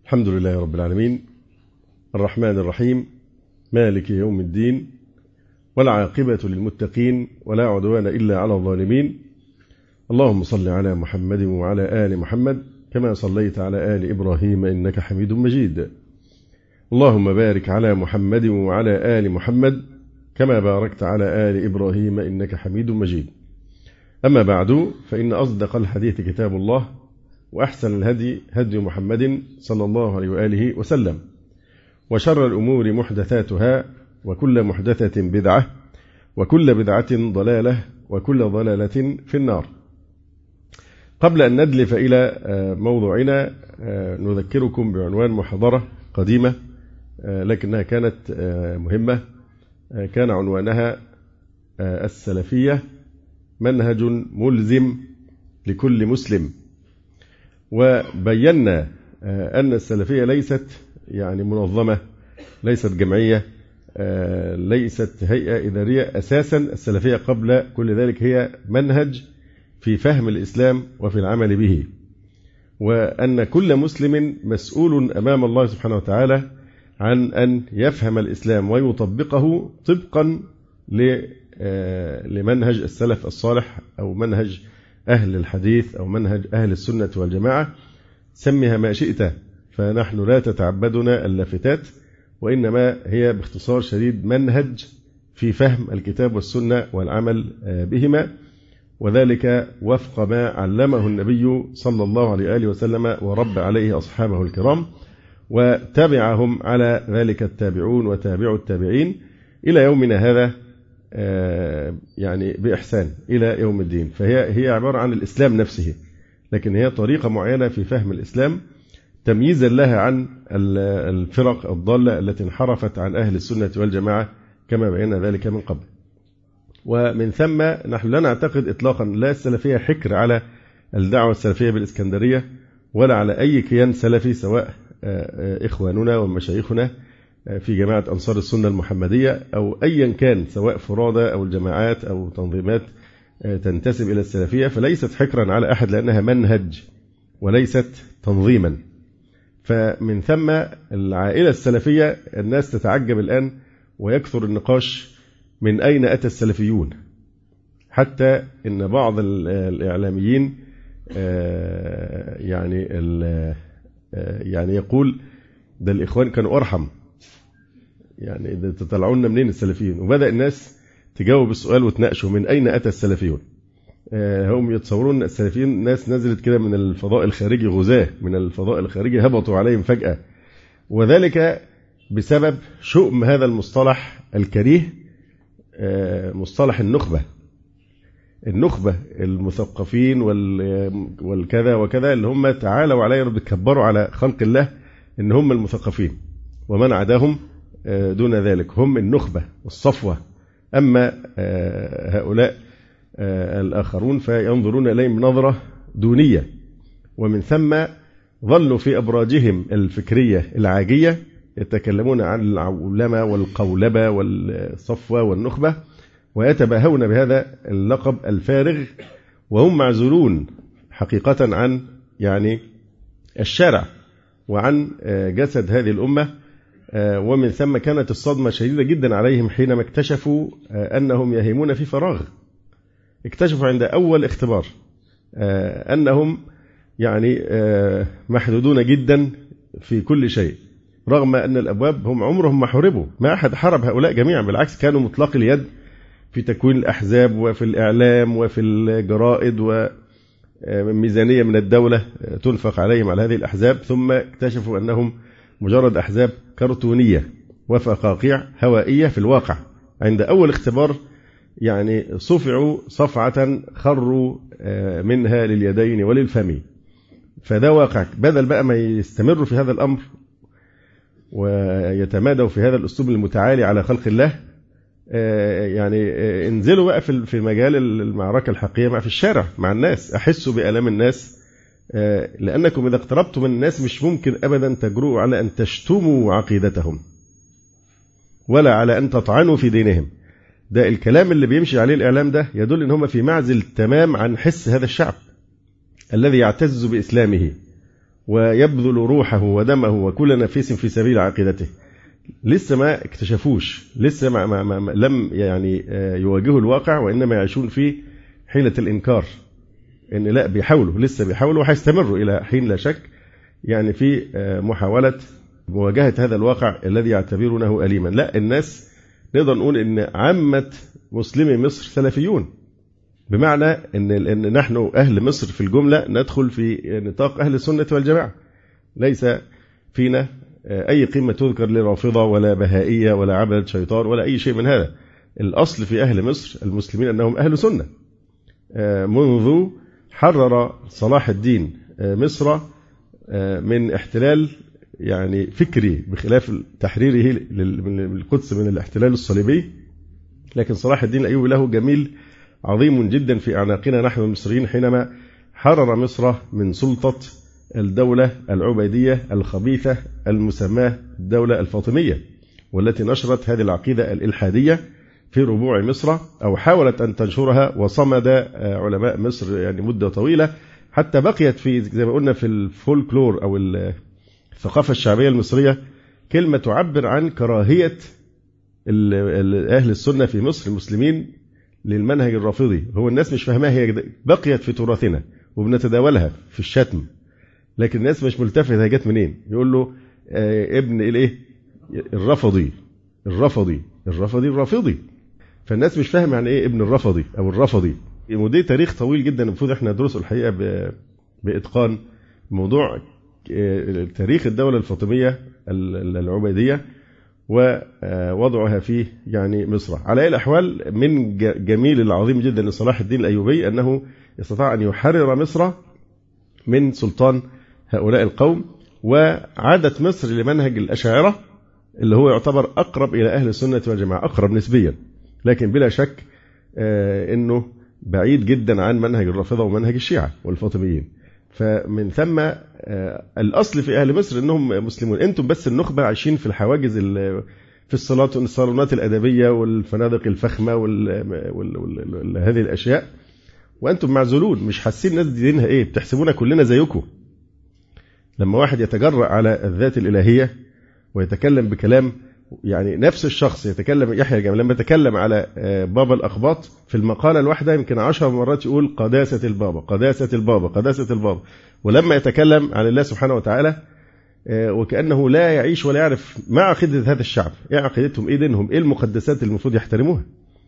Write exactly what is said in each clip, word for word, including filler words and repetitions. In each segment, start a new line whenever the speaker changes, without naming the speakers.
الحمد لله رب العالمين، الرحمن الرحيم، مالك يوم الدين، والعاقبة للمتقين، ولا عدوان إلا على الظالمين. اللهم صل على محمد وعلى آل محمد كما صليت على آل إبراهيم إنك حميد مجيد. اللهم بارك على محمد وعلى آل محمد كما باركت على آل إبراهيم إنك حميد مجيد. أما بعد، فإن أصدق الحديث كتاب الله، وأحسن الهدي هدي محمد صلى الله عليه وآله وسلم، وشر الأمور محدثاتها، وكل محدثة بدعة، وكل بدعة ضلالة، وكل ضلالة في النار. قبل أن ندلف إلى موضوعنا نذكركم بعنوان محاضرة قديمة لكنها كانت مهمة، كان عنوانها السلفية منهج ملزم لكل مسلم. وبينا أن السلفية ليست يعني منظمة، ليست جمعية، ليست هيئة إدارية. أساسا السلفية قبل كل ذلك هي منهج في فهم الإسلام وفي العمل به، وأن كل مسلم مسؤول أمام الله سبحانه وتعالى عن أن يفهم الإسلام ويطبقه طبقا لمنهج السلف الصالح، أو منهج أهل الحديث، أو منهج أهل السنة والجماعة، سميها ما شئت، فنحن لا تتعبدنا اللافتات، وإنما هي باختصار شديد منهج في فهم الكتاب والسنة والعمل بهما، وذلك وفق ما علمه النبي صلى الله عليه وآله وسلم ورب عليه أصحابه الكرام، وتابعهم على ذلك التابعون وتابعوا التابعين إلى يومنا هذا يعني بإحسان إلى يوم الدين. فهي هي عبارة عن الإسلام نفسه، لكن هي طريقة معينة في فهم الإسلام تمييزا لها عن الفرق الضالة التي انحرفت عن أهل السنة والجماعة كما بينا ذلك من قبل. ومن ثم نحن لا نعتقد إطلاقا لا السلفية حكر على الدعوة السلفية بالإسكندرية، ولا على أي كيان سلفي، سواء إخواننا ومشايخنا في جماعة أنصار السنة المحمدية أو أيا كان، سواء فرادى أو الجماعات أو تنظيمات تنتسب إلى السلفية، فليست حكرا على أحد لأنها منهج وليست تنظيما. فمن ثم العائلة السلفية الناس تتعجب الآن ويكثر النقاش من أين أتى السلفيون، حتى إن بعض الإعلاميين يعني يعني يقول ده الإخوان كانوا أرحم، يعني ده تطلعونا منين السلفيين؟ وبدأ الناس تجاوب السؤال وتناقشوا من أين أتى السلفيون. هم يتصورون السلفيين ناس نزلت كده من الفضاء الخارجي، غزاة من الفضاء الخارجي هبطوا عليهم فجأة، وذلك بسبب شؤم هذا المصطلح الكريه، مصطلح النخبة. النخبة المثقفين والكذا وكذا اللي هم تعالوا علينا بيتكبروا على خلق الله إن هم المثقفين، ومن عداهم دون ذلك هم النخبة والصفوة. أما هؤلاء الآخرون فينظرون إليهم نظرة دونية، ومن ثم ظلوا في أبراجهم الفكرية العاجية يتكلمون عن العولمة والقولبة والصفوة والنخبة، ويتباهون بهذا اللقب الفارغ، وهم معزولون حقيقة عن يعني الشارع وعن جسد هذه الأمة. ومن ثم كانت الصدمة شديدة جدا عليهم حينما اكتشفوا أنهم يهيمون في فراغ. اكتشفوا عند أول اختبار أنهم يعني محدودون جدا في كل شيء، رغم أن الأبواب هم عمرهم ما حاربوا، ما أحد حارب هؤلاء جميعا، بالعكس كانوا مطلق اليد في تكوين الأحزاب وفي الإعلام وفي الجرائد، وميزانية من الدولة تنفق عليهم على هذه الأحزاب. ثم اكتشفوا أنهم مجرد أحزاب كرتونية وفقاقيع هوائية في الواقع. عند أول اختبار يعني صفعوا صفعة خروا منها لليدين وللفم. فده واقع. بدل بقى ما يستمروا في هذا الأمر ويتمادوا في هذا الأسلوب المتعالي على خلق الله، يعني انزلوا بقى في مجال المعركة الحقيقية مع في الشارع مع الناس، أحسوا بألام الناس، لأنكم إذا اقتربتم من الناس مش ممكن أبدا تجرؤوا على أن تشتموا عقيدتهم ولا على أن تطعنوا في دينهم. ده الكلام اللي بيمشي عليه الإعلام ده يدل أن هم في معزل تمام عن حس هذا الشعب الذي يعتز بإسلامه ويبذل روحه ودمه وكل نفيس في سبيل عقيدته، لسه ما اكتشفوش، لسه ما ما ما لم يعني يواجهوا الواقع، وإنما يعيشون في حيلة الإنكار، إن لا بيحاولوا، لسه بيحاولوا وهيستمروا إلى حين لا شك يعني في محاولة مواجهة هذا الواقع الذي يعتبرونه أليما. لا، الناس نقدر نقول إن عامة مسلمي مصر سلفيون، بمعنى إن إن نحن أهل مصر في الجملة ندخل في نطاق أهل السنة والجماعة، ليس فينا أي قيمة تذكر لرافضة ولا بهائية ولا عبدة شيطان ولا أي شيء من هذا. الأصل في أهل مصر المسلمين أنهم أهل سنة. منذ حرر صلاح الدين مصر من احتلال يعني فكري بخلاف تحريره للقدس من الاحتلال الصليبي، لكن صلاح الدين الأيوبي له جميل عظيم جدا في أعناقنا نحن المصريين حينما حرر مصر من سلطة الدولة العبيدية الخبيثة المسماة الدولة الفاطمية، والتي نشرت هذه العقيدة الإلحادية في ربوع مصر، أو حاولت أن تنشرها، وصمد علماء مصر يعني مدة طويلة حتى بقيت في زي ما قلنا في الفولكلور أو الثقافة الشعبية المصرية كلمة تعبر عن كراهية أهل السنة في مصر المسلمين للمنهج الرافضي. هو الناس مش فاهمها، هي بقيت في تراثنا وبنتداولها في الشتم، لكن الناس مش ملتفت هي جت منين. يقول له آه ابن الايه الرفضي الرفضي الرفضي الرافضي، فالناس مش فاهم يعني ايه ابن الرفضي او الرفضي. ودي تاريخ طويل جدا المفروض احنا ندرسه الحقيقه باتقان، موضوع تاريخ الدوله الفاطميه العبيديه ووضعها في يعني مصر. على أي الأحوال من جميل العظيم جدا لصلاح الدين الأيوبي أنه استطاع أن يحرر مصر من سلطان هؤلاء القوم، وعادت مصر لمنهج الأشاعرة اللي هو يعتبر أقرب إلى أهل السنة والجماعة، أقرب نسبيا، لكن بلا شك أنه بعيد جدا عن منهج الرافضة ومنهج الشيعة والفاطميين. فمن ثم الأصل في أهل مصر أنهم مسلمون. أنتم بس النخبة عايشين في الحواجز في الصالونات الأدبية والفنادق الفخمة وهذه الأشياء، وأنتم معزولون مش حاسين الناس دي دينها إيه، بتحسبونا كلنا زيكم. لما واحد يتجرأ على الذات الإلهية ويتكلم بكلام، يعني نفس الشخص يتكلم يحيى الجمل لما يتكلم على بابا الأقباط في المقالة الواحدة يمكن عشر مرات يقول قداسة البابا قداسة البابا قداسة البابا، ولما يتكلم عن الله سبحانه وتعالى وكأنه لا يعيش ولا يعرف ما عقيدة هذا الشعب، ايه عقيدتهم، ايه دينهم، ايه المقدسات اللي المفروض يحترموها.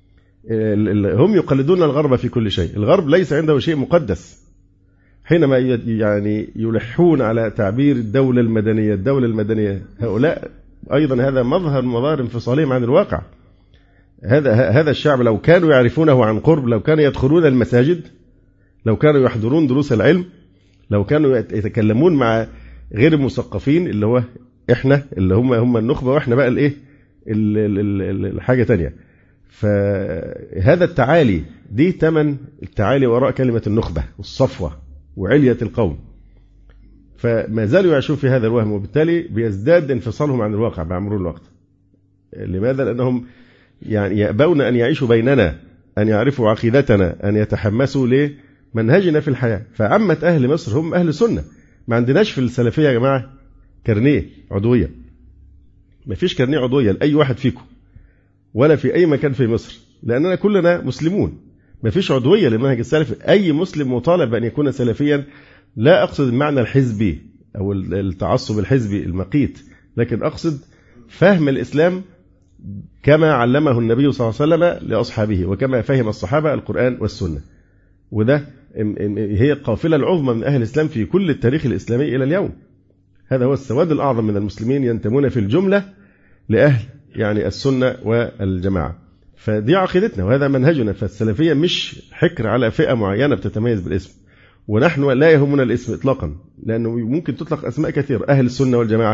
هم يقلدون الغرب في كل شيء، الغرب ليس عنده شيء مقدس. حينما يعني يلحون على تعبير الدولة المدنية الدولة المدنية هؤلاء أيضا هذا مظهر مظاهر انفصالهم عن الواقع. هذا هذا الشعب لو كانوا يعرفونه عن قرب، لو كانوا يدخلون المساجد، لو كانوا يحضرون دروس العلم، لو كانوا يتكلمون مع غير المثقفين اللي هو احنا اللي هم هم النخبة، واحنا بقى الايه الحاجة تانية. فهذا التعالي دي ثمن التعالي وراء كلمة النخبة والصفوة وعلية القوم، فما زالوا يعيشون في هذا الوهم، وبالتالي بيزداد انفصالهم عن الواقع مع مرور الوقت. لماذا؟ لأنهم يعني يأبون أن يعيشوا بيننا، أن يعرفوا عقيدتنا، أن يتحمسوا لمنهجنا في الحياة. فعامة أهل مصر هم أهل سنة. ما عندناش في السلفية يا جماعة كرنيه عضوية، ما فيش كرنيه عضوية لأي واحد فيكم ولا في أي مكان في مصر، لأننا كلنا مسلمون. ما فيش عضوية للمنهج السلفي. أي مسلم مطالب أن يكون سلفيا، لا أقصد المعنى الحزبي أو التعصب الحزبي المقيت، لكن أقصد فهم الإسلام كما علمه النبي صلى الله عليه وسلم لأصحابه، وكما فهم الصحابة القرآن والسنة. وده هي القافلة العظمى من أهل الإسلام في كل التاريخ الإسلامي إلى اليوم. هذا هو السواد الأعظم من المسلمين، ينتمون في الجملة لأهل يعني السنة والجماعة. فدي عقيدتنا وهذا منهجنا. فالسلفية مش حكر على فئة معينة بتتميز بالاسم، ونحن لا يهمنا الاسم إطلاقا، لأنه ممكن تطلق أسماء كثيرة: أهل السنة والجماعة،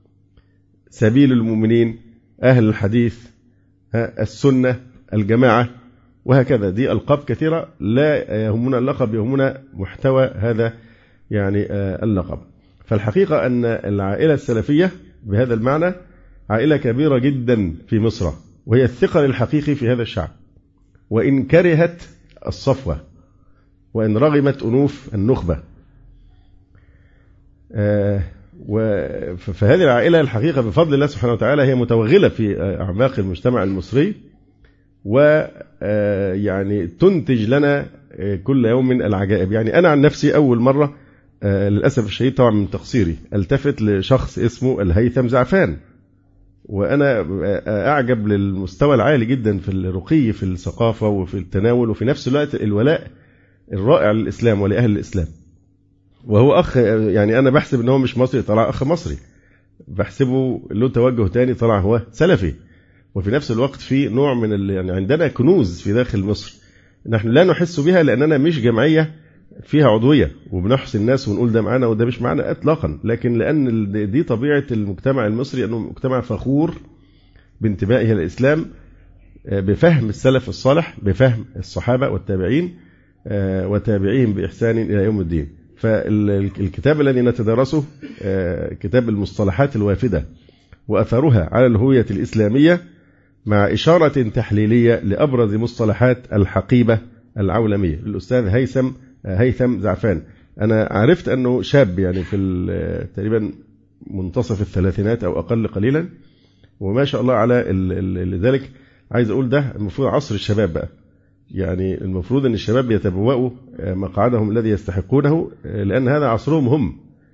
سبيل المؤمنين، أهل الحديث، السنة، الجماعة، وهكذا. دي ألقاب كثيرة، لا يهمنا اللقب، يهمنا محتوى هذا يعني اللقب. فالحقيقة أن العائلة السلفية بهذا المعنى عائلة كبيرة جدا في مصر، وهي الثقل الحقيقي في هذا الشعب، وإن كرهت الصفوة وإن رغمت أنوف النخبة. فهذه العائلة الحقيقة بفضل الله سبحانه وتعالى هي متوغلة في أعماق المجتمع المصري، ويعني تنتج لنا كل يوم العجائب. يعني أنا عن نفسي أول مرة للأسف الشديد طبعا من تقصيري التفت لشخص اسمه الهيثم زعفان، وأنا أعجب للمستوى العالي جدا في الرقي في الثقافة وفي التناول، وفي نفس الوقت الولاء الرائع للإسلام ولأهل الإسلام. وهو أخ، يعني أنا بحسب أنه مش مصري طلع أخ مصري، بحسبه له توجه تاني طلع هو سلفي. وفي نفس الوقت في نوع من ال... يعني عندنا كنوز في داخل مصر نحن لا نحس بها لأننا مش جمعية فيها عضوية وبنحصي الناس ونقول ده معنا وده مش معنا إطلاقا، لكن لأن دي طبيعة المجتمع المصري، أنه مجتمع فخور بانتمائه الإسلام، بفهم السلف الصالح، بفهم الصحابة والتابعين وتابعين بإحسان إلى يوم الدين. فالكتاب الذي نتدرسه كتاب المصطلحات الوافدة وأثرها على الهوية الإسلامية، مع إشارة تحليلية لأبرز مصطلحات الحقيبة العولمية للأستاذ هيثم هيثم زعفان. أنا عرفت أنه شاب، يعني في تقريبا منتصف الثلاثينات أو أقل قليلا، وما شاء الله على لذلك عايز أقول ده المفروض عصر الشباب بقى، يعني المفروض أن الشباب يتبوأوا مقعدهم الذي يستحقونه، لأن هذا عصرهم هم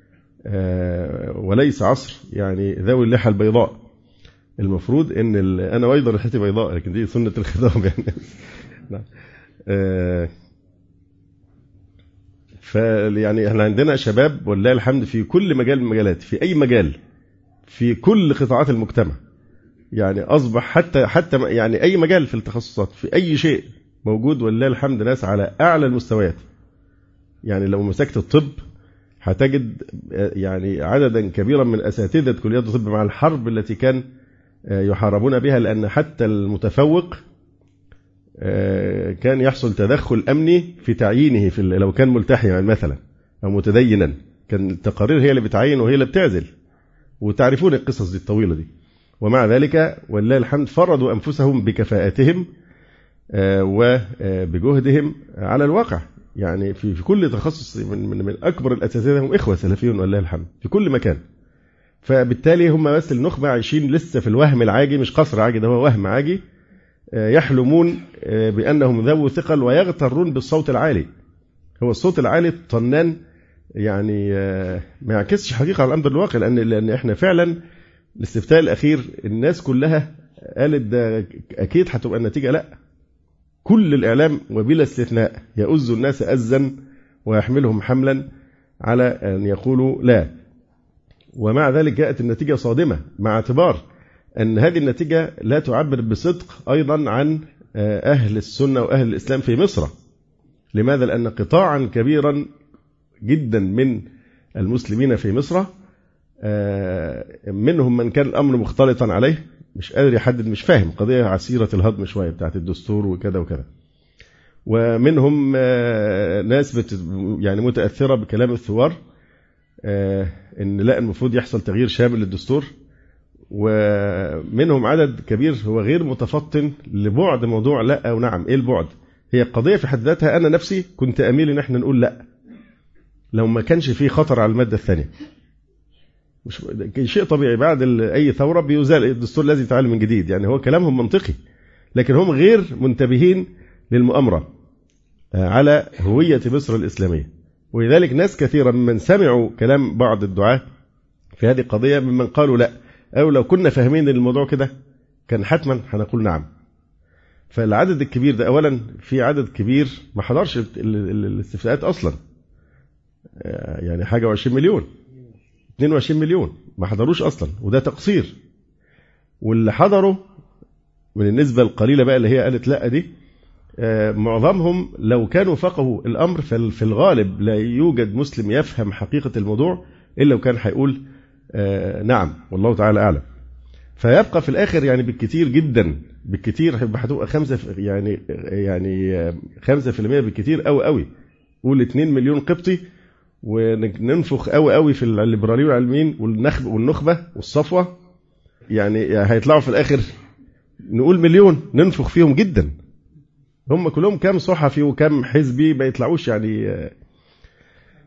وليس عصر يعني ذوي اللحى البيضاء. المفروض أن أنا أيضا لحيتي بيضاء، لكن دي سنة الخضاب يعني. فيعني احنا عندنا شباب والله الحمد في كل مجال من المجالات، في أي مجال، في كل قطاعات المجتمع، يعني أصبح حتى حتى يعني أي مجال في التخصصات في أي شيء موجود والله الحمد ناس على أعلى المستويات. يعني لو مسكت الطب هتجد يعني عددا كبيرا من أساتذة كليات الطب مع الحرب التي كان يحاربون بها، لأن حتى المتفوق كان يحصل تدخل أمني في تعيينه، في لو كان ملتحيا مثلا أو متدينا كان التقارير هي اللي بتعين وهي اللي بتعزل، وتعرفون القصص دي الطويلة دي. ومع ذلك والله الحمد فرضوا أنفسهم بكفاءتهم وبجهدهم على الواقع. يعني في في كل تخصص من من, من أكبر الأساتذة هم إخوة سلفيون والله الحمد في كل مكان. فبالتالي هم بس النخبة عايشين لسه في الوهم العاجي، مش قصر عاجي، ده هو وهم عاجي، يحلمون بأنهم ذو ثقل ويغترون بالصوت العالي. هو الصوت العالي الطنان يعني ما يعكسش حقيقة على الأمر الواقع، لأن لأن إحنا فعلا الاستفتاء الأخير الناس كلها قالت ده أكيد هتبقى النتيجة لا. كل الإعلام وبلا استثناء يؤز الناس أزا ويحملهم حملا على أن يقولوا لا، ومع ذلك جاءت النتيجة صادمة، مع اعتبار أن هذه النتيجة لا تعبر بصدق أيضا عن أهل السنة وأهل الإسلام في مصر. لماذا؟ لأن قطاعا كبيرا جدا من المسلمين في مصر منهم من كان الأمر مختلطا عليه، مش قادر يحدد، مش فاهم قضية عسيرة الهضم شوية بتاعت الدستور وكذا وكذا، ومنهم ناس بت يعني متأثرة بكلام الثوار إن لا المفروض يحصل تغيير شامل للدستور، ومنهم عدد كبير هو غير متفطن لبعد موضوع لا أو نعم. إيه البعد؟ هي قضية في حد ذاتها. أنا نفسي كنت أميل إن احنا نقول لا لو ما كانش فيه خطر على المادة الثانية، مش شيء طبيعي بعد أي ثورة بيزال الدستور لازم يتعلم من جديد، يعني هو كلامهم منطقي، لكن هم غير منتبهين للمؤامرة على هوية مصر الإسلامية. ولذلك ناس كثيرا ممن سمعوا كلام بعض الدعاة في هذه القضية ممن قالوا لا، أو لو كنا فاهمين الموضوع كده كان حتما هنقول نعم. فالعدد الكبير ده أولا، في عدد كبير ما حضرش الاستفتاءات أصلا، يعني حاجة وعشرين مليون اثنين وعشرين مليون ما حضروش أصلا، وده تقصير. واللي حضروا من النسبة القليلة بقى اللي هي قالت لا دي، معظمهم لو كانوا فقهوا الأمر في الغالب لا يوجد مسلم يفهم حقيقة الموضوع إلا لو كان هيقول نعم والله تعالى أعلم. فيبقى في الآخر يعني بالكثير جدا، بالكثير هتبقى خمسة يعني يعني خمسة في المية بالكثير قوي قوي. قول اثنين مليون قبطي وننفخ قوي قوي في الليبراليين والعلميين والنخبة والنخبة والصفوة، يعني هيطلعوا في الآخر نقول مليون ننفخ فيهم جدا. هم كلهم كام صحفي وكام حزبي ما يطلعوش يعني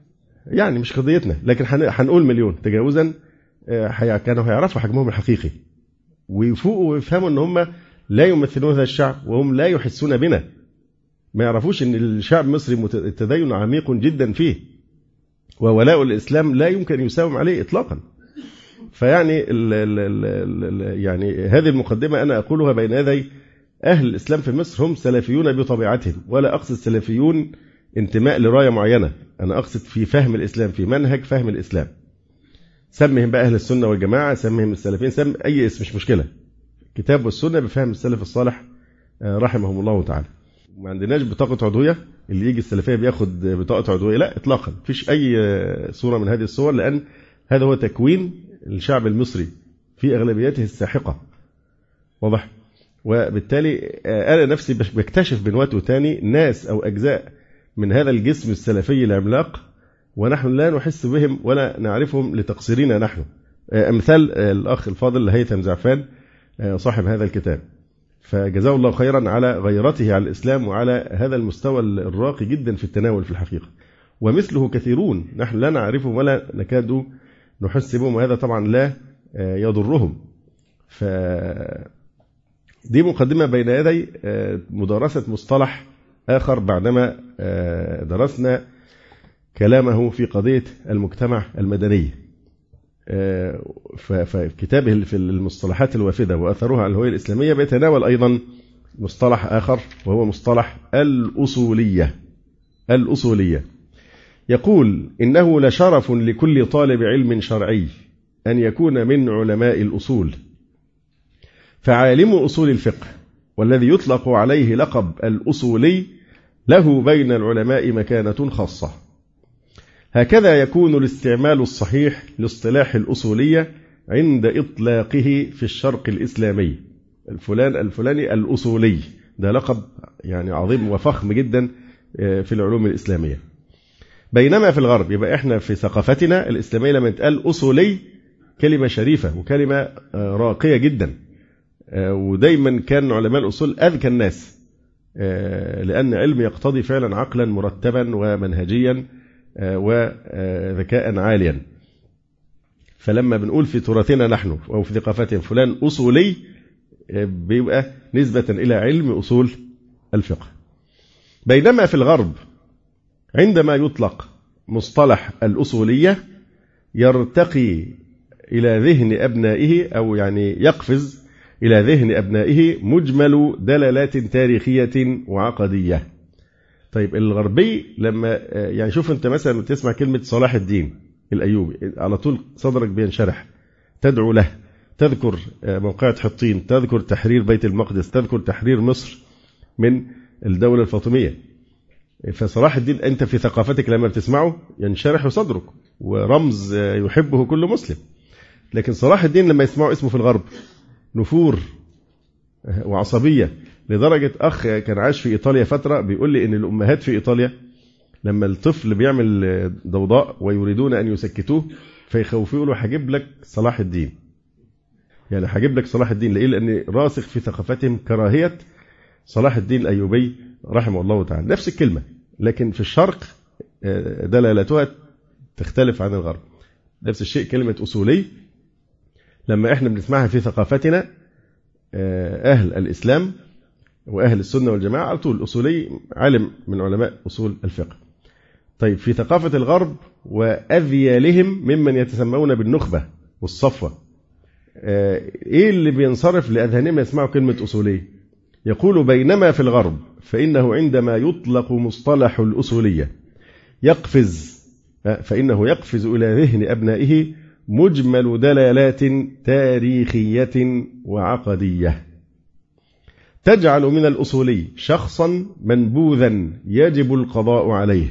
يعني مش قضيتنا، لكن هنقول مليون تجاوزا كانوا هيعرفوا حجمهم الحقيقي ويفوقوا ويفهموا ان هم لا يمثلون هذا الشعب وهم لا يحسون بنا. ما يعرفوش ان الشعب المصري التدين عميق جدا فيه، وولاء الاسلام لا يمكن يساوم عليه اطلاقا. فيعني ال ال ال يعني هذه المقدمه انا اقولها بين يدي اهل الاسلام في مصر، هم سلفيون بطبيعتهم، ولا اقصد سلفيون انتماء لرايه معينه، انا اقصد في فهم الاسلام، في منهج فهم الاسلام. سمهم بقى اهل السنه والجماعه، سمهم السلفيين، سم اي اسم مش مشكله. كتاب والسنه بفهم السلف الصالح رحمهم الله تعالى. ما عندناش بطاقه عضويه اللي يجي السلفيه بياخد بطاقه عضويه، لا اطلاقا، مفيش اي صوره من هذه الصور، لان هذا هو تكوين الشعب المصري في اغلبيته الساحقه. واضح؟ وبالتالي انا نفسي بكتشف من وقت وتاني ناس او اجزاء من هذا الجسم السلفي العملاق ونحن لا نحس بهم ولا نعرفهم لتقصيرنا نحن. امثال الاخ الفاضل هيثم زعفان صاحب هذا الكتاب، فجزاه الله خيرا على غيرته على الاسلام وعلى هذا المستوى الراقي جدا في التناول في الحقيقه. ومثله كثيرون نحن لا نعرفهم ولا نكاد نحس بهم، وهذا طبعا لا يضرهم. ف دي مقدمة بين يدي مدارسة مصطلح آخر بعدما درسنا كلامه في قضية المجتمع المدني. ففي كتابه في المصطلحات الوافدة وأثرها على الهوية الإسلامية بيتناول أيضا مصطلح آخر وهو مصطلح الأصولية. الأصولية يقول إنه لشرف لكل طالب علم شرعي أن يكون من علماء الأصول، فعالم أصول الفقه والذي يطلق عليه لقب الأصولي له بين العلماء مكانة خاصة. هكذا يكون الاستعمال الصحيح لاصطلاح الأصولية عند إطلاقه في الشرق الإسلامي. الفلان الفلاني الأصولي ده لقب يعني عظيم وفخم جدا في العلوم الإسلامية. بينما في الغرب يبقى احنا في ثقافتنا الإسلامية لما يتقال أصولي كلمة شريفة وكلمة راقية جدا، ودايما كان علماء الأصول أذكى الناس، لأن علم يقتضي فعلا عقلا مرتبا ومنهجيا وذكاء عاليا. فلما بنقول في تراثنا نحن أو في ثقافتهم فلان أصولي بيبقى نسبة إلى علم أصول الفقه. بينما في الغرب عندما يطلق مصطلح الأصولية يرتقي إلى ذهن أبنائه أو يعني يقفز إلى ذهن أبنائه مجمل دلالات تاريخية وعقدية. طيب الغربي لما يعني شوف أنت مثلا تسمع كلمة صلاح الدين الأيوبي على طول صدرك بينشرح، تدعو له، تذكر موقعة حطين، تذكر تحرير بيت المقدس، تذكر تحرير مصر من الدولة الفاطمية. فصلاح الدين أنت في ثقافتك لما بتسمعه ينشرح صدرك ورمز يحبه كل مسلم. لكن صلاح الدين لما يسمعوا اسمه في الغرب نفور وعصبية، لدرجة أخ كان عاش في إيطاليا فترة بيقول لي إن الأمهات في إيطاليا لما الطفل بيعمل ضوضاء ويريدون أن يسكتوه فيخوفوا له هجيب لك صلاح الدين، يعني هجيب لك صلاح الدين. ليه؟ لأن راسخ في ثقافتهم كراهية صلاح الدين الأيوبي رحمه الله تعالى. نفس الكلمة لكن في الشرق دلالتها تختلف عن الغرب. نفس الشيء كلمة أصولي لما احنا بنسمعها في ثقافتنا أهل الإسلام وأهل السنة والجماعة على طول أصولي عالم من علماء أصول الفقه. طيب في ثقافة الغرب وأذيالهم ممن يتسمون بالنخبة والصفوة إيه اللي بينصرف لأذهانهم يسمعوا كلمة أصولي؟ يقول بينما في الغرب فإنه عندما يطلق مصطلح الأصولية يقفز فإنه يقفز إلى ذهن أبنائه مجمل دلالات تاريخية وعقدية تجعل من الأصولي شخصا منبوذا يجب القضاء عليه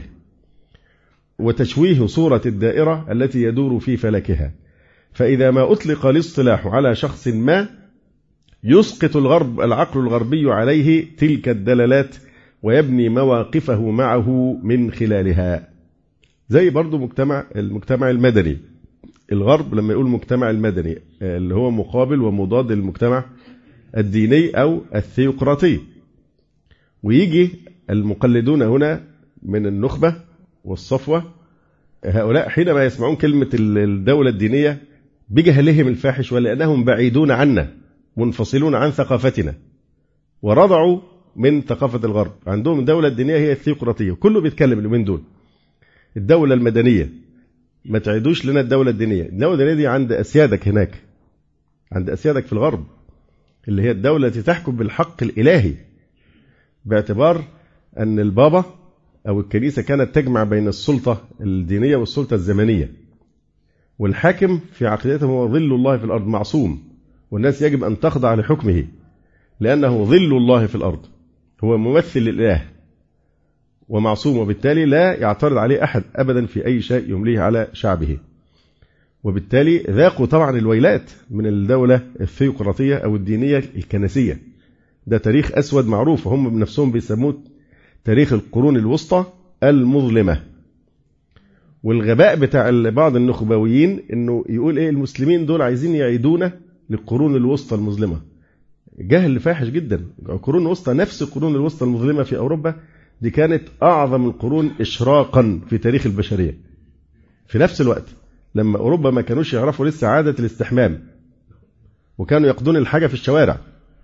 وتشويه صورة الدائرة التي يدور في فلكها. فإذا ما أطلق الاصطلاح على شخص ما يسقط الغرب العقل الغربي عليه تلك الدلالات ويبني مواقفه معه من خلالها. زي برضو مجتمع المجتمع المدني، الغرب لما يقول مجتمع المدني اللي هو مقابل ومضاد للمجتمع الديني أو الثيوقراطي، ويجي المقلدون هنا من النخبة والصفوة هؤلاء حينما يسمعون كلمة الدولة الدينية بجهلهم الفاحش ولأنهم بعيدون عنا منفصلون عن ثقافتنا ورضعوا من ثقافة الغرب، عندهم الدولة الدينية هي الثيوقراطية، كله بيتكلم اليومين دول الدولة المدنية. ما تعيدوش لنا الدولة الدينية، الدولة الدينية دي عند أسيادك هناك، عند أسيادك في الغرب، اللي هي الدولة التي تحكم بالحق الإلهي، باعتبار أن البابا أو الكنيسة كانت تجمع بين السلطة الدينية والسلطة الزمنية، والحاكم في عقيدتهم هو ظل الله في الأرض معصوم، والناس يجب أن تخضع لحكمه لأنه ظل الله في الأرض، هو ممثل للإله ومعصوم، وبالتالي لا يعترض عليه أحد أبدا في أي شيء يمليه على شعبه. وبالتالي ذاقوا طبعا الويلات من الدولة الثيوقراطية أو الدينية الكنسية. ده تاريخ أسود معروف، وهم بنفسهم بيسموه تاريخ القرون الوسطى المظلمة. والغباء بتاع بعض النخبويين إنه يقول إيه المسلمين دول عايزين يعيدونا للقرون الوسطى المظلمة. جهل فاحش جدا. القرون الوسطى نفس القرون الوسطى المظلمة في أوروبا دي كانت أعظم القرون إشراقا في تاريخ البشرية. في نفس الوقت لما أوروبا ما كانوش يعرفوا لسه عادة الاستحمام وكانوا يقضون الحاجة في الشوارع،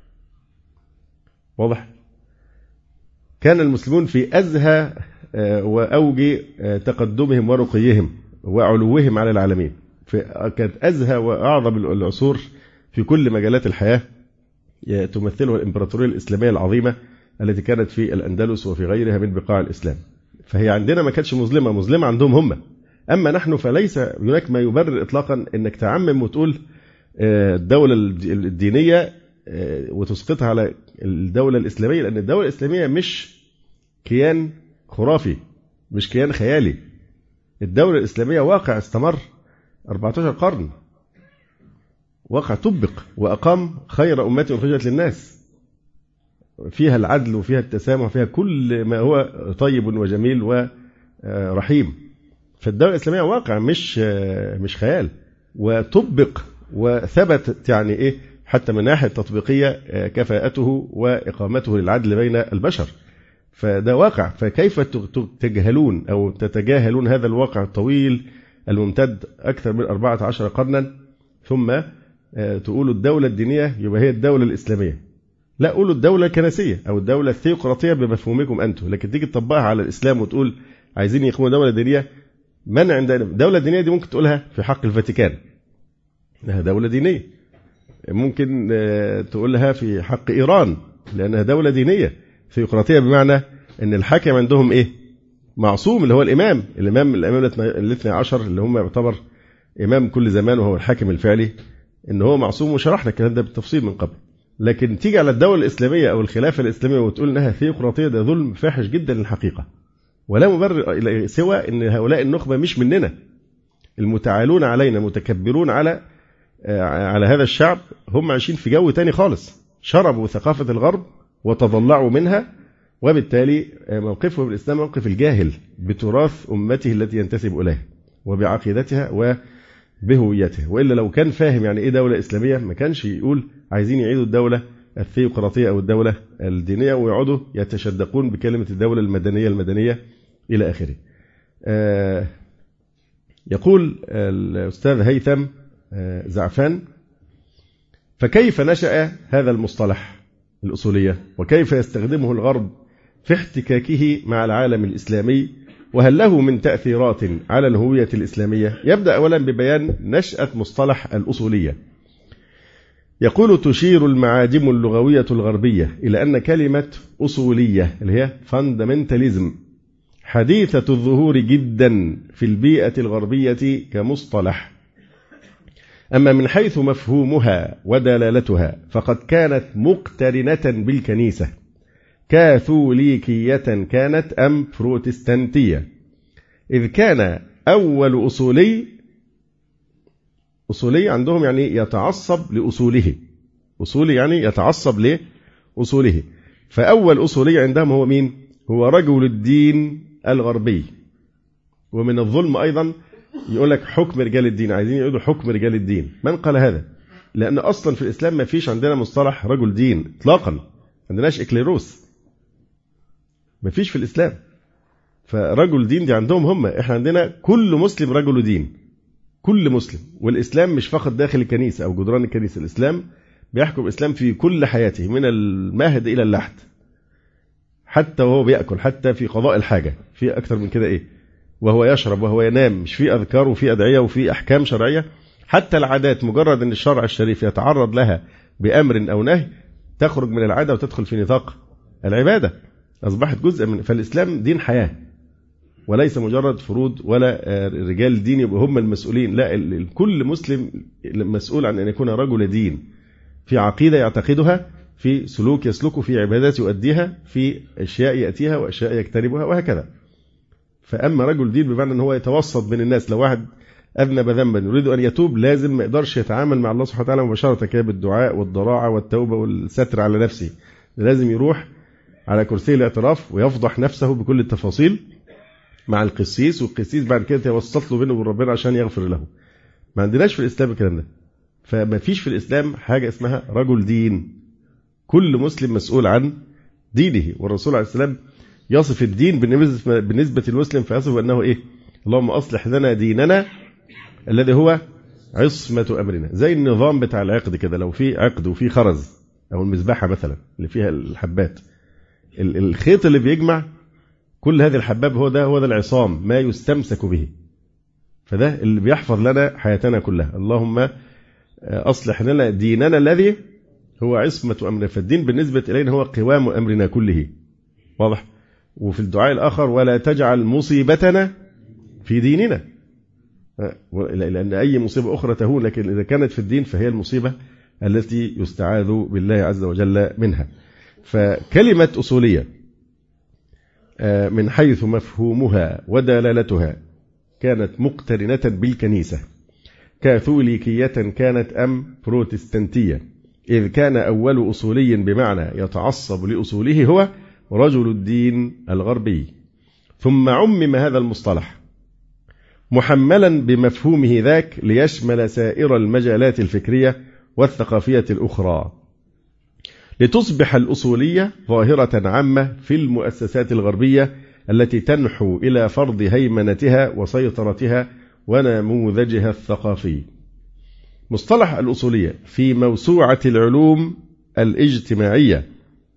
واضح؟ كان المسلمون في أزهى وأوج تقدمهم ورقيهم وعلوهم على العالمين، كانت أزهى وأعظم العصور في كل مجالات الحياة تمثلها الإمبراطورية الإسلامية العظيمة التي كانت في الأندلس وفي غيرها من بقاع الإسلام. فهي عندنا ما كانتش مظلمة، مظلمة عندهم هم. أما نحن فليس هناك ما يبرر إطلاقا أنك تعمم وتقول الدولة الدينية وتسقطها على الدولة الإسلامية، لأن الدولة الإسلامية مش كيان خرافي، مش كيان خيالي. الدولة الإسلامية واقع استمر أربعة عشر قرن، واقع طبق وأقام خير أمة أخرجت للناس، فيها العدل وفيها التسامح وفيها كل ما هو طيب وجميل ورحيم. فالدولة الإسلامية واقع مش مش خيال، وطبق وثبت يعني إيه حتى من ناحية تطبيقية كفاءته وإقامته للعدل بين البشر. فده واقع، فكيف تجهلون أو تتجاهلون هذا الواقع الطويل الممتد أكثر من أربعة عشر قرنا ثم تقولوا الدولة الدينية يبقى هي الدولة الإسلامية؟ لا، قولوا الدولة الكنسية أو الدولة الثيوقراطية بمفهومكم أنتم. لكن تيجي تطبقها على الإسلام وتقول عايزين يقوموا دولة دينية، من عندنا الدولة الدينية دي ممكن تقولها في حق الفاتيكان لأنها دولة دينية، ممكن تقولها في حق إيران لأنها دولة دينية ثيوقراطية، بمعنى أن الحاكم عندهم إيه؟ معصوم، اللي هو الإمام الإمام الإمام الاثني عشر اللي هم يعتبر إمام كل زمان وهو الحاكم الفعلي، إن هو معصوم، وشرحنا الكلام ده بالتفصيل من قبل. لكن تيجي على الدولة الإسلامية أو الخلافة الإسلامية وتقول إنها ثيوقراطية، ده ظلم فاحش جدا للحقيقة، ولا مبرر سوى إن هؤلاء النخبة مش مننا، المتعالون علينا متكبرون على على هذا الشعب، هم عايشين في جو تاني خالص، شربوا ثقافة الغرب وتضلعوا منها، وبالتالي موقفهم الإسلام موقف الجاهل بتراث أمته التي ينتسب إليها وبعقيدتها وبهويتها. وإلا لو كان فاهم يعني إيه دولة إسلامية ما كانش يقول عايزين يعيدوا الدولة الثيوقراطية أو الدولة الدينية ويقعدوا يتشدقون بكلمة الدولة المدنية المدنية إلى آخره. آه يقول الأستاذ هيثم زعفان: فكيف نشأ هذا المصطلح الأصولية، وكيف يستخدمه الغرب في احتكاكه مع العالم الإسلامي، وهل له من تأثيرات على الهوية الإسلامية؟ يبدأ أولا ببيان نشأة مصطلح الأصولية. يقول: تشير المعاجم اللغوية الغربية إلى أن كلمة أصولية اللي هي fundamentalism حديثة الظهور جدا في البيئة الغربية كمصطلح. أما من حيث مفهومها ودلالتها فقد كانت مقترنة بالكنيسة، كاثوليكية كانت أم بروتستانتية، إذ كان أول أصولي أصولي عندهم يعني يتعصب لأصوله، أصولي يعني يتعصب لأصوله. فأول أصولي عندهم هو مين؟ هو رجل الدين الغربي. ومن الظلم أيضا يقول لك حكم رجال الدين، عايزين يقولوا حكم رجال الدين. من قال هذا؟ لأن أصلا في الإسلام ما فيش عندنا مصطلح رجل دين إطلاقا، ما عندناش إكليروس، ما فيش في الإسلام. فرجل دين دي عندهم هم، احنا عندنا كل مسلم رجل دين، كل مسلم. والإسلام مش فقط داخل الكنيسة أو جدران الكنيسة، الإسلام بيحكم الإسلام في كل حياته من المهد إلى اللحد، حتى وهو بيأكل، حتى في قضاء الحاجة، في أكتر من كده إيه، وهو يشرب وهو ينام، مش في أذكار وفي أدعية وفي أحكام شرعية. حتى العادات مجرد أن الشرع الشريف يتعرض لها بأمر أو نهي تخرج من العادة وتدخل في نطاق العبادة، أصبحت جزء من. فالإسلام دين حياة وليس مجرد فروض ولا رجال الدين يبقوا هم المسؤولين، لا، كل مسلم مسؤول عن أن يكون رجل دين في عقيدة يعتقدها، في سلوك يسلكه، في عبادات يؤديها، في أشياء يأتيها وأشياء يجتنبها وهكذا. فأما رجل دين بمعنى أن هو يتوسط بين الناس، لو واحد أذنب ذنبا يريد أن يتوب لازم ما يقدرش يتعامل مع الله سبحانه وتعالى مباشرة كده بالدعاء والضراعة والتوبة والستر على نفسه، لازم يروح على كرسي الاعتراف ويفضح نفسه بكل التفاصيل مع القسيس، والقسيس بعد كده يوسط له بينه وبين ربنا عشان يغفر له. ما عندناش في الإسلام الكلام ده. فما فيش في الإسلام حاجة اسمها رجل دين، كل مسلم مسؤول عن دينه. والرسول عليه السلام يصف الدين بالنسبة للمسلم فيصف أنه إيه؟ اللهم أصلح لنا ديننا الذي هو عصمة أمرنا. زي النظام بتاع العقد كده، لو في عقد وفي خرز أو المذبحة مثلا اللي فيها الحبات، الخيط اللي بيجمع كل هذه الحباب هو ده هو ده العصام، ما يستمسك به. فده اللي بيحفظ لنا حياتنا كلها. اللهم أصلح لنا ديننا الذي هو عصمة أمرنا. فالدين بالنسبة إلينا هو قوام أمرنا كله، واضح. وفي الدعاء الآخر ولا تجعل مصيبتنا في ديننا، لأن أي مصيبة أخرى تهون، لكن إذا كانت في الدين فهي المصيبة التي يستعاذ بالله عز وجل منها. فكلمة أصولية من حيث مفهومها ودلالتها كانت مقترنة بالكنيسة، كاثوليكية كانت أم بروتستانتية، إذ كان أول أصولي بمعنى يتعصب لأصوله هو رجل الدين الغربي. ثم عمم هذا المصطلح محملا بمفهومه ذاك ليشمل سائر المجالات الفكرية والثقافية الأخرى، لتصبح الأصولية ظاهرة عامة في المؤسسات الغربية التي تنحو إلى فرض هيمنتها وسيطرتها ونموذجها الثقافي. مصطلح الأصولية في موسوعة العلوم الاجتماعية،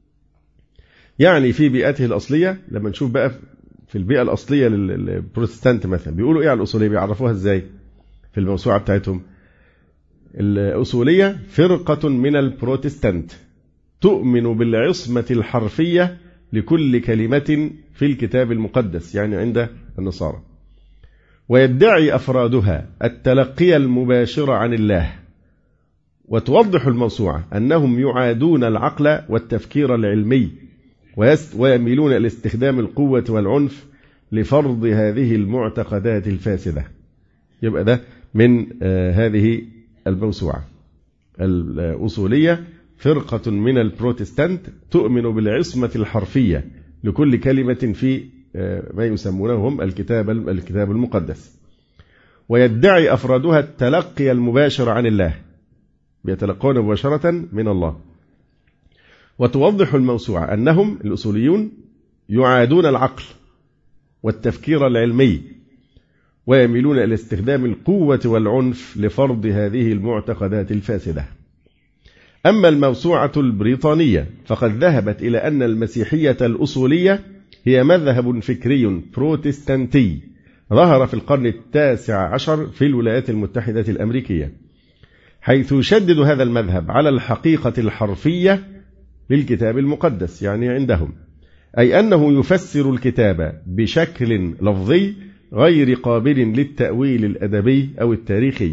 يعني في بيئته الأصلية. لما نشوف بقى في البيئة الأصلية للبروتستانت مثلا بيقولوا إيه على الأصولية، بيعرفوها إزاي في الموسوعة بتاعتهم؟ الأصولية فرقة من البروتستانت تؤمن بالعصمة الحرفية لكل كلمة في الكتاب المقدس، يعني عند النصارى، ويدعي أفرادها التلقي المباشر عن الله. وتوضح الموسوعة أنهم يعادون العقل والتفكير العلمي ويميلون إلى استخدام القوة والعنف لفرض هذه المعتقدات الفاسدة. يبقى ده من هذه الموسوعة. الأصولية فرقة من البروتستانت تؤمن بالعصمة الحرفية لكل كلمة في ما يسمونهم الكتاب الكتاب المقدس، ويدعي أفرادها التلقي المباشر عن الله، بيتلقون مباشرة من الله. وتوضح الموسوعة أنهم الأصوليون يعادون العقل والتفكير العلمي ويميلون إلى استخدام القوة والعنف لفرض هذه المعتقدات الفاسدة. أما الموسوعة البريطانية فقد ذهبت إلى أن المسيحية الأصولية هي مذهب فكري بروتستانتي ظهر في القرن التاسع عشر في الولايات المتحدة الأمريكية، حيث يشدد هذا المذهب على الحقيقة الحرفية للكتاب المقدس، يعني عندهم، أي أنه يفسر الكتاب بشكل لفظي غير قابل للتأويل الأدبي أو التاريخي.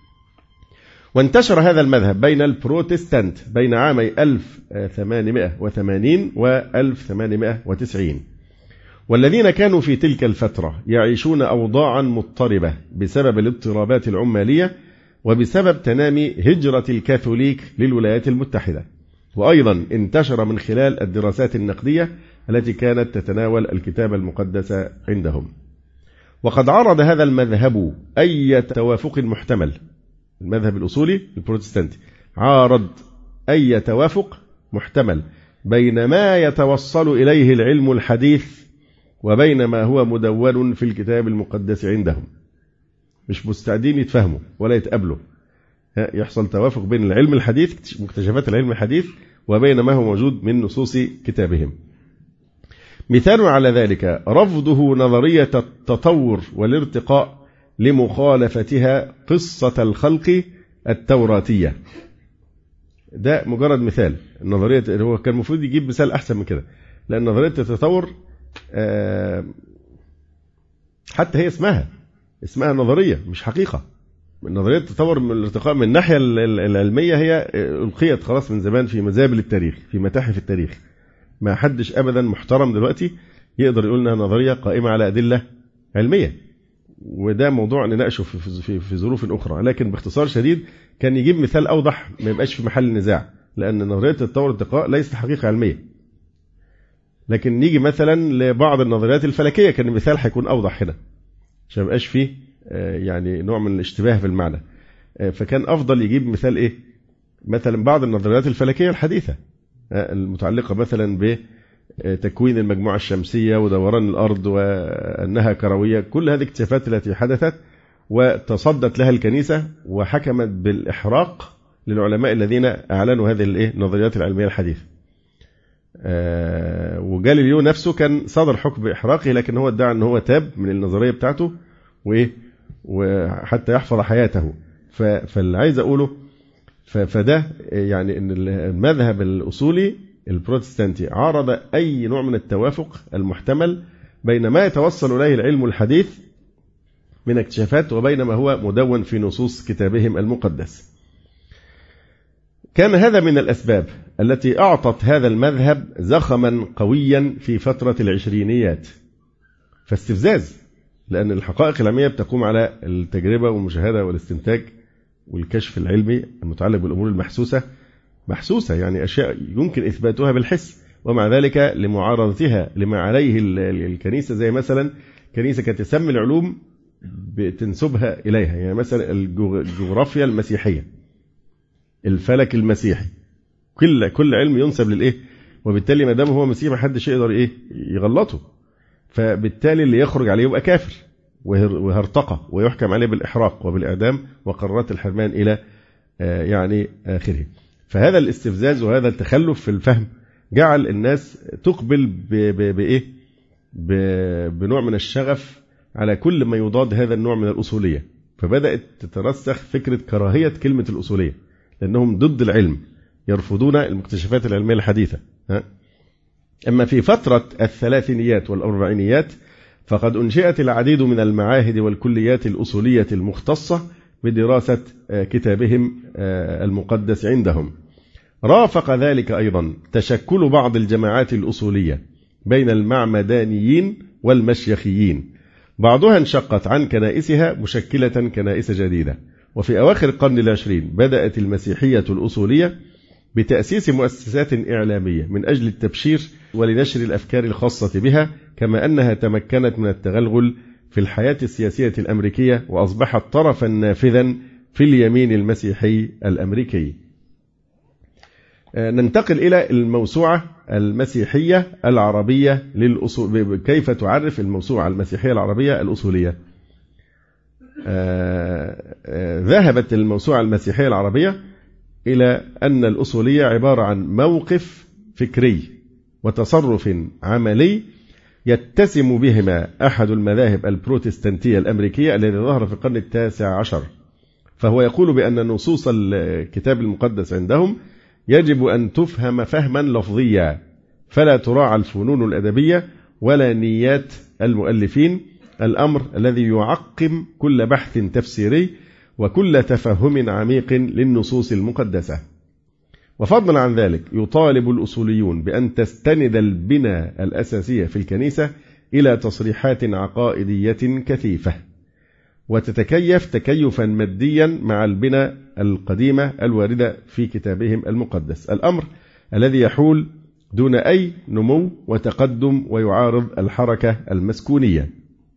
وانتشر هذا المذهب بين البروتستانت بين عامي ألف وثمانمائة وثمانين و ألف وثمانمائة وتسعين، والذين كانوا في تلك الفترة يعيشون أوضاعا مضطربة بسبب الاضطرابات العمالية وبسبب تنامي هجرة الكاثوليك للولايات المتحدة. وأيضا انتشر من خلال الدراسات النقدية التي كانت تتناول الكتاب المقدس عندهم. وقد عرض هذا المذهب أي توافق محتمل، المذهب الأصولي البروتستانتي عارض أي توافق محتمل بين ما يتوصل إليه العلم الحديث وبين ما هو مدون في الكتاب المقدس عندهم. مش مستعدين يتفهموا ولا يتقابلوا، يحصل توافق بين العلم الحديث، مكتشفات العلم الحديث، وبين ما هو موجود من نصوص كتابهم. مثال على ذلك رفضه نظرية التطور والارتقاء لمخالفتها قصة الخلق التوراتية. ده مجرد مثال. النظرية هو كان المفروض يجيب مثال أحسن من كده، لأن نظرية التطور حتى هي اسمها اسمها نظرية مش حقيقة. نظرية التطور من الارتقاء من الناحية العلمية هي ألقيت خلاص من زمان في مزابل التاريخ، في متاحف التاريخ. ما حدش أبدا محترم دلوقتي يقدر يقول إنها نظرية قائمة على أدلة علمية، وده موضوع نناقشه في, في, في ظروف أخرى. لكن باختصار شديد كان يجيب مثال أوضح ما يبقاش في محل نزاع، لأن نظرية التطور والارتقاء ليست حقيقة علمية. لكن نيجي مثلا لبعض النظريات الفلكية، كان المثال هيكون أوضح هنا عشان ما يبقاش فيه يعني نوع من الاشتباه في المعنى. فكان أفضل يجيب مثال إيه؟ مثلا بعض النظريات الفلكية الحديثة المتعلقة مثلا بتكوين المجموعة الشمسية ودوران الأرض وأنها كروية. كل هذه الاكتشافات التي حدثت وتصدت لها الكنيسة وحكمت بالإحراق للعلماء الذين أعلنوا هذه النظريات العلمية الحديثة. وجاليليو نفسه كان صدر حكم بإحراقه، لكن هو ادعى أنه هو تاب من النظرية بتاعته وإيه وحتى يحفظ حياته. فاللي عايز أقوله فده يعني أن المذهب الأصولي البروتستانتي عارض أي نوع من التوافق المحتمل بين ما يتوصل إليه العلم الحديث من اكتشافات وبين ما هو مدون في نصوص كتابهم المقدس. كان هذا من الأسباب التي أعطت هذا المذهب زخما قويا في فترة العشرينيات. فاستفزاز، لأن الحقائق العلمية بتقوم على التجربة والمشاهدة والاستنتاج والكشف العلمي المتعلق بالأمور المحسوسة محسوسة، يعني أشياء يمكن إثباتها بالحس، ومع ذلك لمعارضتها لما عليه الكنيسة. زي مثلا الكنيسة كانت تسمي العلوم بتنسبها إليها، يعني مثلا الجغرافيا المسيحية، الفلك المسيحي، كل كل علم ينسب للإيه، وبالتالي ما دام هو مسيحي ما حدش يقدر إيه يغلطه، فبالتالي اللي يخرج عليه يبقى كافر وهرتقى ويحكم عليه بالإحراق وبالإعدام وقرارات الحرمان إلى يعني آخره. فهذا الاستفزاز وهذا التخلف في الفهم جعل الناس تقبل بإيه بنوع من الشغف على كل ما يضاد هذا النوع من الأصولية. فبدأت تترسخ فكرة كراهية كلمة الأصولية، لأنهم ضد العلم، يرفضون المكتشفات العلمية الحديثة. أما في فترة الثلاثينيات والأربعينيات فقد أنشئت العديد من المعاهد والكليات الأصولية المختصة بدراسة كتابهم المقدس عندهم. رافق ذلك أيضا تشكل بعض الجماعات الأصولية بين المعمدانيين والمشيخيين، بعضها انشقت عن كنائسها مشكلة كنائس جديدة. وفي أواخر القرن العشرين بدأت المسيحية الأصولية بتأسيس مؤسسات إعلامية من أجل التبشير ولنشر الأفكار الخاصة بها، كما أنها تمكنت من التغلغل في الحياة السياسية الأمريكية وأصبحت طرفا نافذا في اليمين المسيحي الأمريكي. ننتقل إلى الموسوعة المسيحية العربية للأصول. كيف تعرف الموسوعة المسيحية العربية الأصولية؟ ذهبت الموسوعة المسيحية العربية إلى أن الأصولية عبارة عن موقف فكري وتصرف عملي يتسم بهما أحد المذاهب البروتستانتية الأمريكية الذي ظهر في القرن التاسع عشر. فهو يقول بأن نصوص الكتاب المقدس عندهم يجب أن تفهم فهما لفظيا، فلا تراعى الفنون الأدبية ولا نيات المؤلفين، الأمر الذي يعقم كل بحث تفسيري وكل تفهم عميق للنصوص المقدسة. وفضلا عن ذلك يطالب الأصوليون بأن تستند البنى الأساسية في الكنيسة إلى تصريحات عقائدية كثيفة، وتتكيف تكيفا ماديا مع البنى القديمة الواردة في كتابهم المقدس، الأمر الذي يحول دون أي نمو وتقدم ويعارض الحركة المسكونية.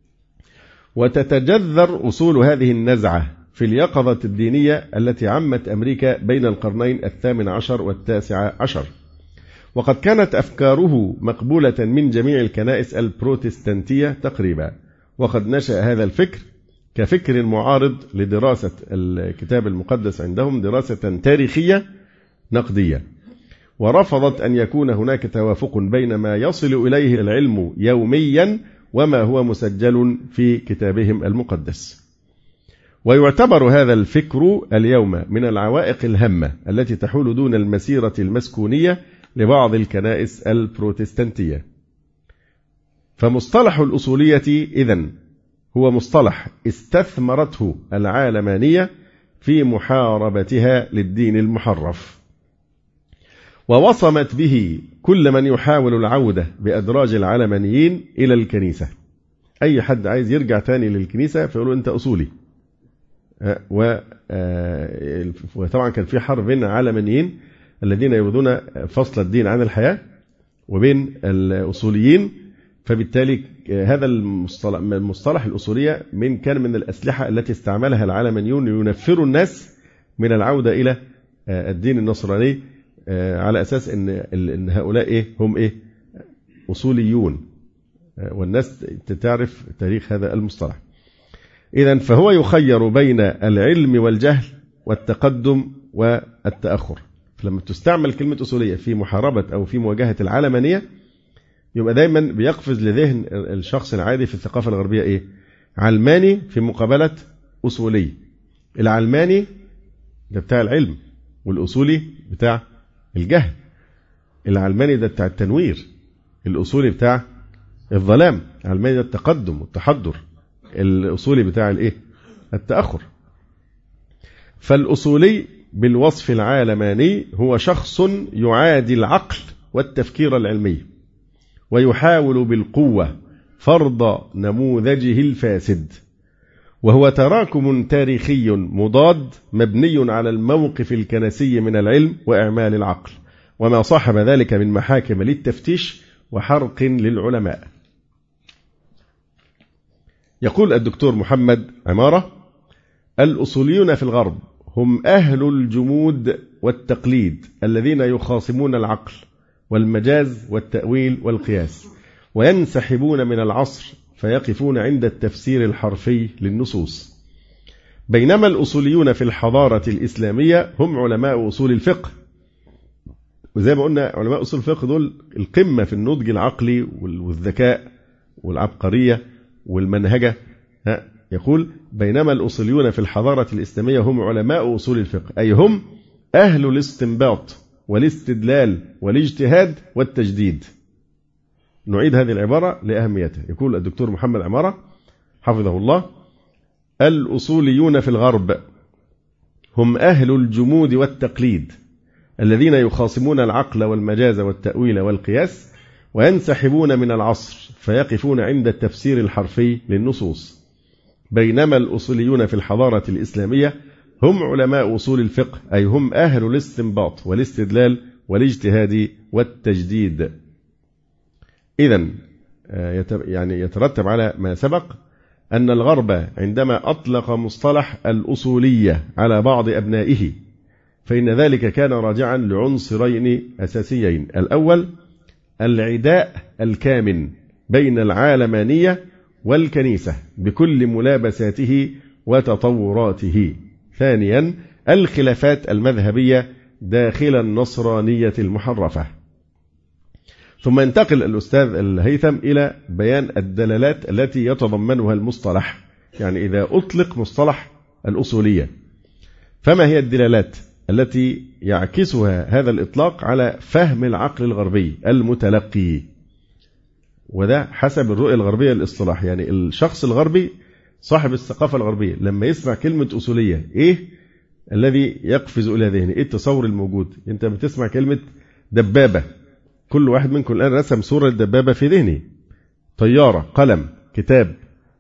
وتتجذر أصول هذه النزعة في اليقظة الدينية التي عمت أمريكا بين القرنين الثامن عشر والتاسع عشر، وقد كانت أفكاره مقبولة من جميع الكنائس البروتستانتية تقريبا، وقد نشأ هذا الفكر كفكر معارض لدراسة الكتاب المقدس عندهم دراسة تاريخية نقدية، ورفضت أن يكون هناك توافق بين ما يصل إليه العلم يوميا وما هو مسجل في كتابهم المقدس. ويعتبر هذا الفكر اليوم من العوائق الهامة التي تحول دون المسيرة المسكونية لبعض الكنائس البروتستانتية. فمصطلح الأصولية إذن هو مصطلح استثمرته العالمانية في محاربتها للدين المحرف، ووصمت به كل من يحاول العودة بأدراج العلمانيين إلى الكنيسة. أي حد عايز يرجع تاني للكنيسة فيقولوا أنت أصولي. وطبعا كان في حرب بين العلمانيين الذين يريدون فصل الدين عن الحياة وبين الأصوليين، فبالتالي هذا المصطلح, المصطلح الأصولية من كان من الأسلحة التي استعملها العلمانيون لينفروا الناس من العودة إلى الدين النصراني على أساس أن هؤلاء إيه هم إيه أصوليون، والناس تعرف تاريخ هذا المصطلح. إذن فهو يخير بين العلم والجهل والتقدم والتأخر. فلما تستعمل كلمة أصولية في محاربة أو في مواجهة العلمانية يبقى دايما بيقفز لذهن الشخص العادي في الثقافة الغربية إيه؟ علماني في مقابلة أصولي. العلماني ده بتاع العلم، والأصولي بتاع الجهل. العلماني ده بتاع التنوير، الأصولي بتاع الظلام. العلماني ده التقدم والتحضر، الأصولي بتاع الإيه؟ التأخر. فالأصولي بالوصف العالماني هو شخص يعادي العقل والتفكير العلمي، ويحاول بالقوة فرض نموذجه الفاسد، وهو تراكم تاريخي مضاد مبني على الموقف الكنسي من العلم وإعمال العقل، وما صاحب ذلك من محاكم للتفتيش وحرق للعلماء. يقول الدكتور محمد عمارة: الأصوليون في الغرب هم أهل الجمود والتقليد الذين يخاصمون العقل والمجاز والتأويل والقياس، وينسحبون من العصر فيقفون عند التفسير الحرفي للنصوص، بينما الأصوليون في الحضارة الإسلامية هم علماء أصول الفقه. وزي ما قلنا علماء أصول الفقه دول القمة في النضج العقلي والذكاء والعبقرية والمنهجة. يقول: بينما الأصوليون في الحضارة الإسلامية هم علماء أصول الفقه، أي هم أهل الاستنباط والاستدلال والاجتهاد والتجديد. نعيد هذه العبارة لأهميتها. يقول الدكتور محمد عمارة حفظه الله: الأصوليون في الغرب هم أهل الجمود والتقليد الذين يخاصمون العقل والمجاز والتأويل والقياس، وينسحبون من العصر فيقفون عند التفسير الحرفي للنصوص، بينما الأصوليون في الحضارة الإسلامية هم علماء أصول الفقه، أي هم أهل الاستنباط والاستدلال والاجتهاد والتجديد. إذن يعني يترتب على ما سبق أن الغرب عندما أطلق مصطلح الأصولية على بعض أبنائه فإن ذلك كان راجعا لعنصرين أساسيين: الأول العداء الكامن بين العالمانية والكنيسة بكل ملابساته وتطوراته. ثانيا الخلافات المذهبية داخل النصرانية المحرفة. ثم ينتقل الأستاذ الهيثم إلى بيان الدلالات التي يتضمنها المصطلح. يعني إذا أطلق مصطلح الأصولية فما هي الدلالات التي يعكسها هذا الإطلاق على فهم العقل الغربي المتلقي؟ وده حسب الرؤية الغربية للاصطلاح. يعني الشخص الغربي صاحب الثقافة الغربية لما يسمع كلمة أصولية إيه الذي يقفز إلى ذهنه؟ إيه التصور الموجود؟ أنت بتسمع كلمة دبابة، كل واحد منكم الآن رسم صورة الدبابة في ذهنه: طيارة، قلم، كتاب،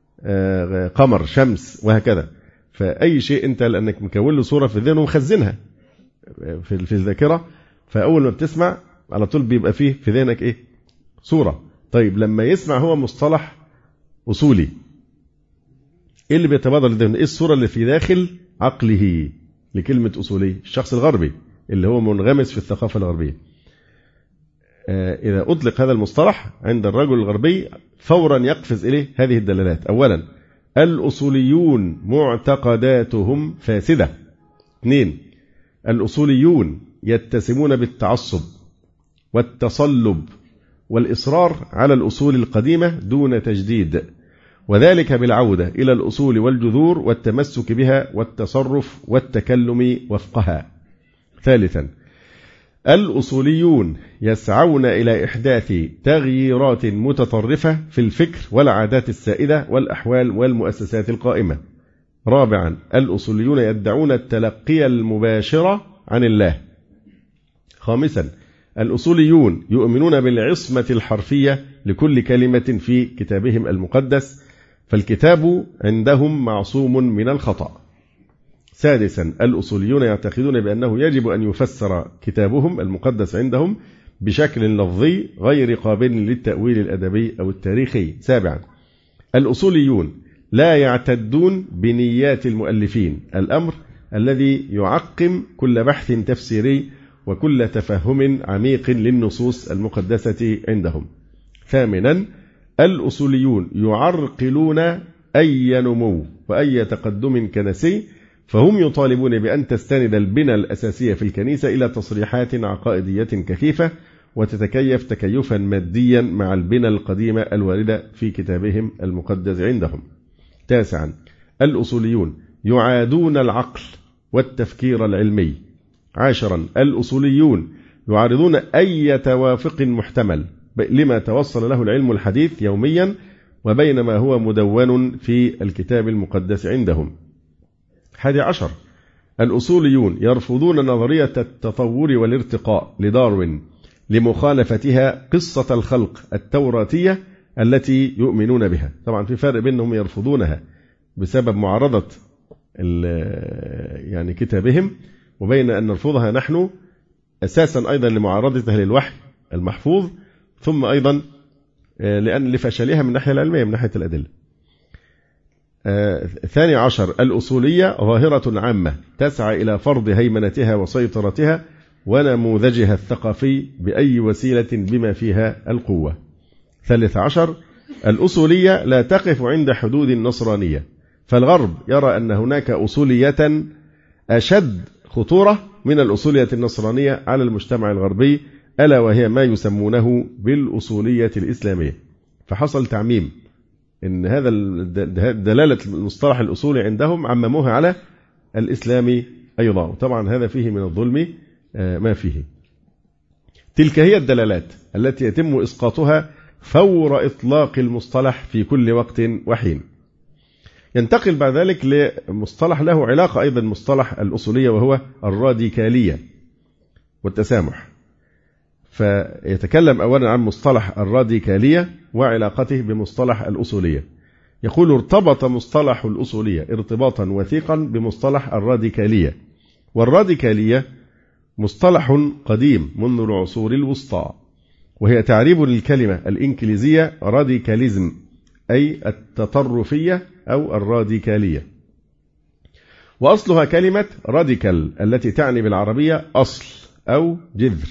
قمر، شمس، وهكذا. فأي شيء أنت لأنك مكون له صورة في الذهن ومخزنها في الذاكرة، فأول ما بتسمع على طول بيبقى فيه في ذهنك إيه؟ صورة. طيب لما يسمع هو مصطلح أصولي، إيه اللي بيتبادر لذهنه؟ إيه الصورة اللي في داخل عقله لكلمة أصولي؟ الشخص الغربي اللي هو منغمس في الثقافة الغربية. إذا أطلق هذا المصطلح عند الرجل الغربي فورا يقفز إليه هذه الدلالات. أولا الأصوليون معتقداتهم فاسدة. اثنين الأصوليون يتسمون بالتعصب والتصلب والإصرار على الأصول القديمة دون تجديد، وذلك بالعودة إلى الأصول والجذور والتمسك بها والتصرف والتكلم وفقها. ثالثا الأصوليون يسعون إلى إحداث تغييرات متطرفة في الفكر والعادات السائدة والأحوال والمؤسسات القائمة. رابعا الأصوليون يدعون التلقي المباشر عن الله. خامسا الأصوليون يؤمنون بالعصمة الحرفية لكل كلمة في كتابهم المقدس، فالكتاب عندهم معصوم من الخطأ. سادسا الأصوليون يعتقدون بأنه يجب أن يفسر كتابهم المقدس عندهم بشكل لفظي غير قابل للتأويل الأدبي أو التاريخي. سابعا الأصوليون لا يعتدون بنيات المؤلفين، الأمر الذي يعقم كل بحث تفسيري وكل تفهم عميق للنصوص المقدسة عندهم. ثامنا الأصوليون يعرقلون أي نمو وأي تقدم كنسي، فهم يطالبون بأن تستند البنى الأساسية في الكنيسة إلى تصريحات عقائدية كثيفة وتتكيف تكيفا ماديا مع البنى القديمة الواردة في كتابهم المقدس عندهم. تاسعا الأصوليون يعادون العقل والتفكير العلمي. عاشرا الأصوليون يعارضون أي توافق محتمل لما توصل له العلم الحديث يوميا وبين ما هو مدون في الكتاب المقدس عندهم. حادي عشر الأصوليون يرفضون نظرية التطور والارتقاء لداروين لمخالفتها قصة الخلق التوراتية التي يؤمنون بها. طبعا في فرق بينهم يرفضونها بسبب معارضة يعني كتابهم، وبين أن نرفضها نحن أساسا أيضا لمعارضتها للوحي المحفوظ، ثم أيضا لأن لفشلها من الناحية العلمية من ناحية الأدلة. ثاني عشر الأصولية ظاهرة عامة تسعى إلى فرض هيمنتها وسيطرتها ونموذجها الثقافي بأي وسيلة بما فيها القوة. ثالث عشر الأصولية لا تقف عند حدود النصرانية، فالغرب يرى أن هناك أصولية أشد خطورة من الأصولية النصرانية على المجتمع الغربي، ألا وهي ما يسمونه بالأصولية الإسلامية. فحصل تعميم إن هذا دلالة المصطلح الأصولي عندهم عمموها على الإسلامي أيضا، وطبعا هذا فيه من الظلم ما فيه. تلك هي الدلالات التي يتم إسقاطها فور إطلاق المصطلح في كل وقت وحين. ينتقل بعد ذلك لمصطلح له علاقة أيضا مصطلح الأصولية، وهو الراديكالية والتسامح. فيتكلم أولا عن مصطلح الراديكالية وعلاقته بمصطلح الأصولية. يقول ارتبط مصطلح الأصولية ارتباطا وثيقا بمصطلح الراديكالية، والراديكالية مصطلح قديم منذ العصور الوسطى، وهي تعريب للكلمة الإنجليزية راديكاليزم أي التطرفية أو الراديكالية، وأصلها كلمة راديكال التي تعني بالعربية أصل أو جذر،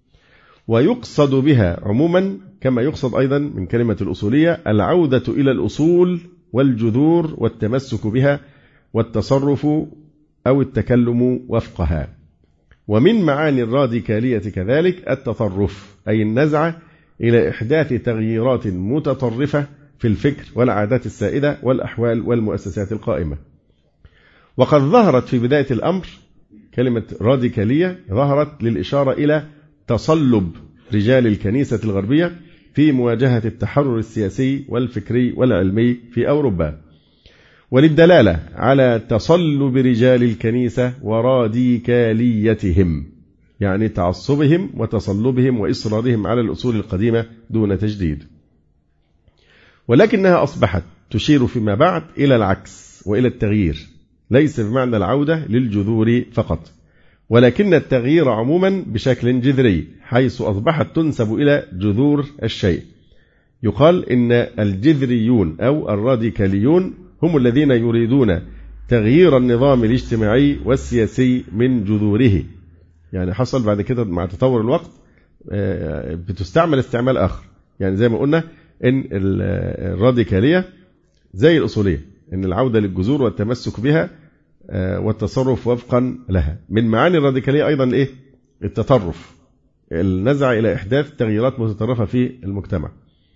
ويقصد بها عموما كما يقصد أيضا من كلمة الأصولية العودة إلى الأصول والجذور والتمسك بها والتصرف أو التكلم وفقها. ومن معاني الراديكالية كذلك التطرف أي النزعة إلى إحداث تغييرات متطرفة في الفكر والعادات السائدة والأحوال والمؤسسات القائمة. وقد ظهرت في بداية الأمر كلمة راديكالية ظهرت للإشارة إلى تصلب رجال الكنيسة الغربية في مواجهة التحرر السياسي والفكري والعلمي في أوروبا، وللدلالة على تصلب رجال الكنيسة وراديكاليتهم، يعني تعصبهم وتصلبهم وإصرارهم على الأصول القديمة دون تجديد. ولكنها أصبحت تشير فيما بعد إلى العكس وإلى التغيير، ليس بمعنى العودة للجذور فقط، ولكن التغيير عموما بشكل جذري، حيث أصبحت تنسب إلى جذور الشيء. يقال إن الجذريون أو الراديكاليون هم الذين يريدون تغيير النظام الاجتماعي والسياسي من جذوره. يعني حصل بعد كده مع تطور الوقت بتستعمل استعمال آخر. يعني زي ما قلنا إن الراديكالية زي الأصولية، إن العودة للجذور والتمسك بها والتصرف وفقا لها. من معاني الراديكالية أيضا إيه؟ التطرف، النزع إلى إحداث تغييرات متطرفة في المجتمع.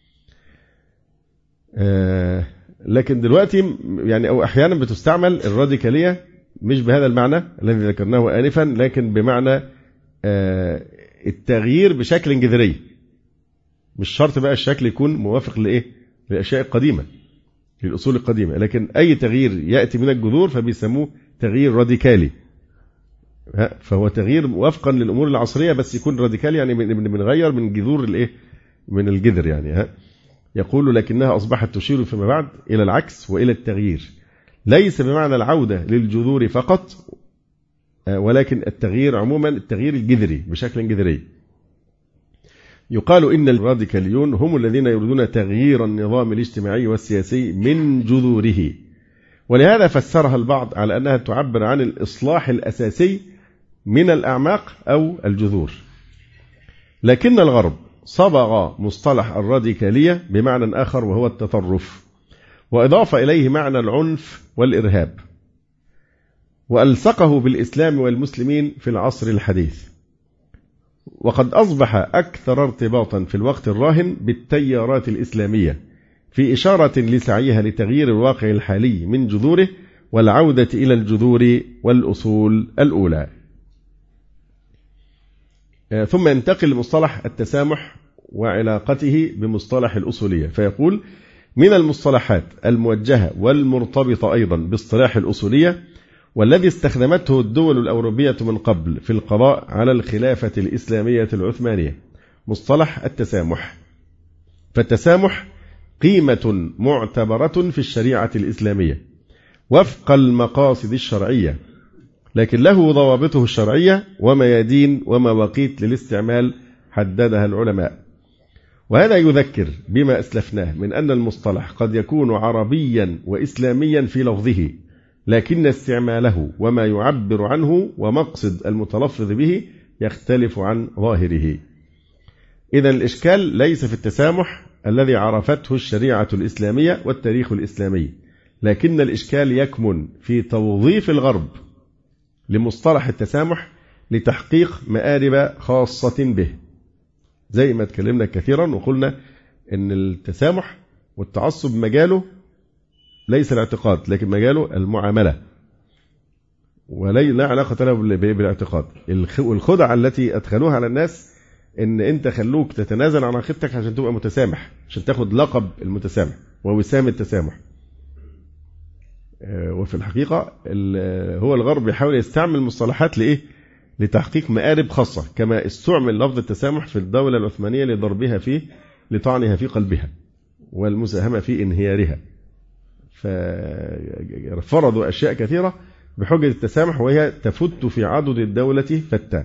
لكن دلوقتي يعني أو أحيانا بتستعمل الراديكالية مش بهذا المعنى الذي ذكرناه آنفا، لكن بمعنى التغيير بشكل جذري. مش شرط بقى الشكل يكون موافق لإيه؟ للأشياء القديمة، للأصول القديمة، لكن أي تغيير يأتي من الجذور فبيسموه تغيير راديكالي. فهو تغيير وفقا للأمور العصرية، بس يكون راديكالي يعني بنغير من جذور الإيه؟ من الجذر يعني. ها يقول لكنها أصبحت تشير فيما بعد إلى العكس وإلى التغيير، ليس بمعنى العودة للجذور فقط، ولكن التغيير عموما، التغيير الجذري بشكل جذري. يقال إن الراديكاليون هم الذين يريدون تغيير النظام الاجتماعي والسياسي من جذوره، ولهذا فسرها البعض على أنها تعبر عن الإصلاح الأساسي من الأعماق أو الجذور. لكن الغرب صبغ مصطلح الراديكالية بمعنى آخر وهو التطرف، وإضاف إليه معنى العنف والإرهاب، وألصقه بالإسلام والمسلمين في العصر الحديث. وقد أصبح أكثر ارتباطا في الوقت الراهن بالتيارات الإسلامية، في إشارة لسعيها لتغيير الواقع الحالي من جذوره والعودة إلى الجذور والأصول الأولى. ثم ينتقل لمصطلح التسامح وعلاقته بمصطلح الأصولية، فيقول: من المصطلحات الموجهة والمرتبطة أيضا باصطلاح الأصولية، والذي استخدمته الدول الأوروبية من قبل في القضاء على الخلافة الإسلامية العثمانية، مصطلح التسامح. فالتسامح قيمة معتبرة في الشريعة الإسلامية وفق المقاصد الشرعية، لكن له ضوابطه الشرعية وميادين ومواقيت للاستعمال حددها العلماء. وهذا يذكر بما أسلفناه من أن المصطلح قد يكون عربيا وإسلاميا في لفظه، لكن استعماله وما يعبر عنه ومقصد المتلفظ به يختلف عن ظاهره. إذن الإشكال ليس في التسامح الذي عرفته الشريعة الإسلامية والتاريخ الإسلامي، لكن الإشكال يكمن في توظيف الغرب لمصطلح التسامح لتحقيق مآرب خاصة به. زي ما تكلمنا كثيرا وقلنا إن التسامح والتعصب مجاله ليس الاعتقاد، لكن مجاله المعاملة، ولا علاقة له بالاعتقاد. الخدعة التي أدخلوها على الناس إن أنت خلوك تتنازل عن عقيدتك عشان تبقى متسامح، عشان تاخد لقب المتسامح ووسام التسامح. وفي الحقيقة هو الغرب يحاول يستعمل مصطلحات لإيه؟ لتحقيق مآرب خاصة، كما استعمل لفظ التسامح في الدولة العثمانية لضربها فيه، لطعنها في قلبها والمساهمة في انهيارها. ففرضوا أشياء كثيرة بحجة التسامح، وهي تفت في عضد الدولة فتة.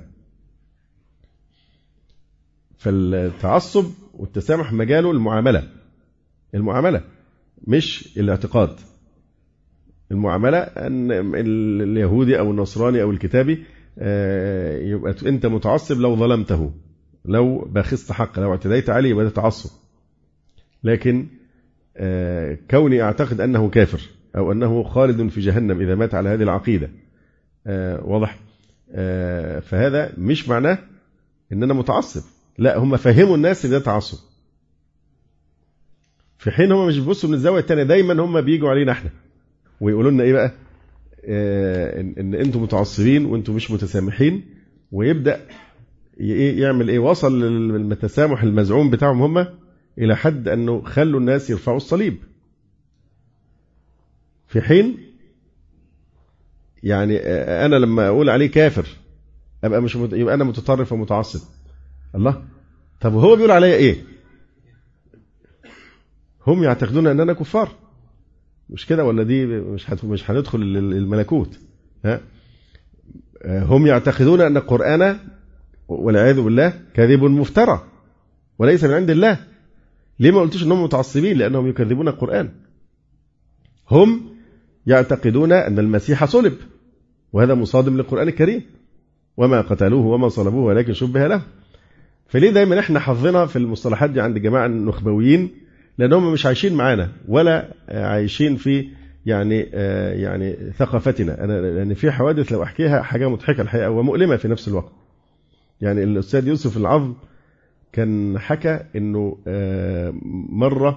فالتعصب والتسامح مجاله المعاملة، المعاملة مش الاعتقاد. المعاملة أن اليهودي أو النصراني أو الكتابي يبقى أنت متعصب لو ظلمته، لو باخست حق، لو اعتديت عليه يبقى تعصب. لكن كوني أعتقد أنه كافر أو أنه خالد في جهنم إذا مات على هذه العقيدة، واضح، فهذا مش معناه أن أنا متعصب. لا، هم فهموا الناس إن ده تعصب، في حين هم مش بيبصوا من الزاوية الثانية. دايما هم بيجوا علينا احنا ويقولوا لنا إيه بقى؟ إن, إن أنتم متعصبين وأنتم مش متسامحين، ويبدأ يعمل إيه؟ وصل للتسامح المزعوم بتاعهم هم إلى حد أنه خلوا الناس يرفعوا الصليب، في حين يعني أنا لما أقول عليه كافر أبقى مش مت... يبقى أنا متطرف ومتعصب. الله، طب هو بيقول عليا إيه؟ هم يعتقدون أن أنا كفار، مش كده ولا دي مش هت... مش هندخل الملكوت. ها، هم يعتقدون أن القرآن والعياذ بالله كاذب مفترى وليس من عند الله. ليه ما قلتوش أنهم متعصبين؟ لأنهم يكذبون القرآن. هم يعتقدون أن المسيح صلب، وهذا مصادم للقرآن الكريم، وما قتلوه وما صلبوه ولكن شبه له. فليه دايما احنا حظنا في المصطلحات دي عند جماعة النخبويين؟ لأنهم مش عايشين معانا ولا عايشين في يعني يعني ثقافتنا. أنا لأن في حوادث لو أحكيها حاجة مضحكة الحقيقة ومؤلمة في نفس الوقت. يعني الأستاذ يوسف العظم كان حكى إنه مرة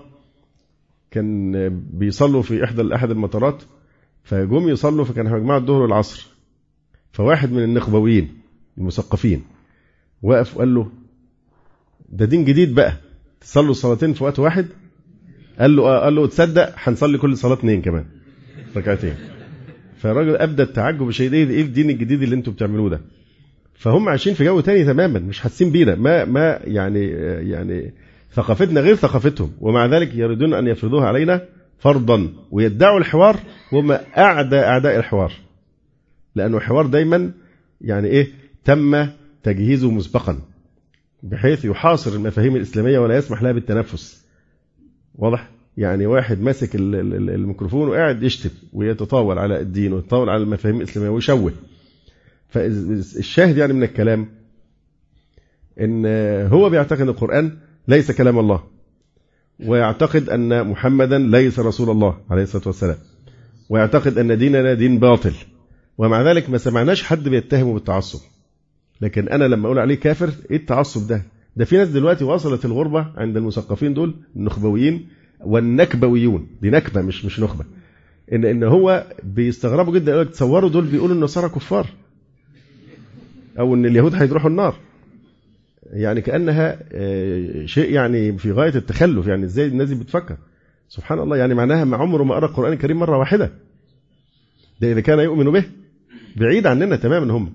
كان بيصلوا في إحدى أحد المطارات، فجم يصلوا، فكان مجموعة الظهر والعصر، فواحد من النخبويين المثقفين وقف وقال له ده دين جديد بقى تصلوا صلاتين في وقت واحد. قال له آه. قال له تصدق هنصلي كل صلاة اثنين كمان ركعتين. فالراجل أبدى التعجب الشديد، ايه الدين الجديد اللي انتوا بتعملوه ده؟ فهم عايشين في جو تاني تماما، مش حاسين بينا، ما ما يعني يعني ثقافتنا غير ثقافتهم، ومع ذلك يريدون أن يفرضوها علينا فرضا ويدعوا الحوار، وهم أعداء أعداء الحوار، لأنه الحوار دايما يعني إيه تم تجهيزه مسبقا بحيث يحاصر المفاهيم الإسلامية ولا يسمح لها بالتنفس. واضح؟ يعني واحد ماسك الميكروفون وقاعد يشتم ويتطاول على الدين ويتطاول على المفاهيم الإسلامية ويشوه. فالشاهد يعني من الكلام إن هو بيعتقد القرآن ليس كلام الله، ويعتقد أن محمدا ليس رسول الله عليه الصلاة والسلام، ويعتقد أن ديننا دين باطل، ومع ذلك ما سمعناش حد بيتهمه بالتعصب. لكن أنا لما أقول عليه كافر، إيه التعصب ده؟ ده في ناس دلوقتي وصلت الغربة عند المثقفين دول النخبويين والنكبويون، دي نكبة مش مش نخبة، إن إن هو بيستغربوا جدا، يقول لك تصوروا دول بيقولوا النصارى كفار أو إن اليهود هيروحوا النار، يعني كأنها شيء يعني في غاية التخلف. يعني إزاي الناس دي بتفكر؟ سبحان الله. يعني معناها ما عمره ما قرأ القرآن الكريم مرة واحدة، ده إذا كان يؤمن به، بعيد عننا تماما هم،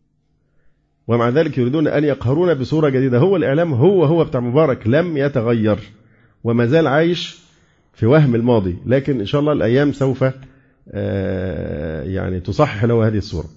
ومع ذلك يريدون أن يقهرونا بصورة جديدة. هو الإعلام هو هو بتاع مبارك لم يتغير وما زال عايش في وهم الماضي، لكن إن شاء الله الأيام سوف يعني تصحح له هذه الصورة.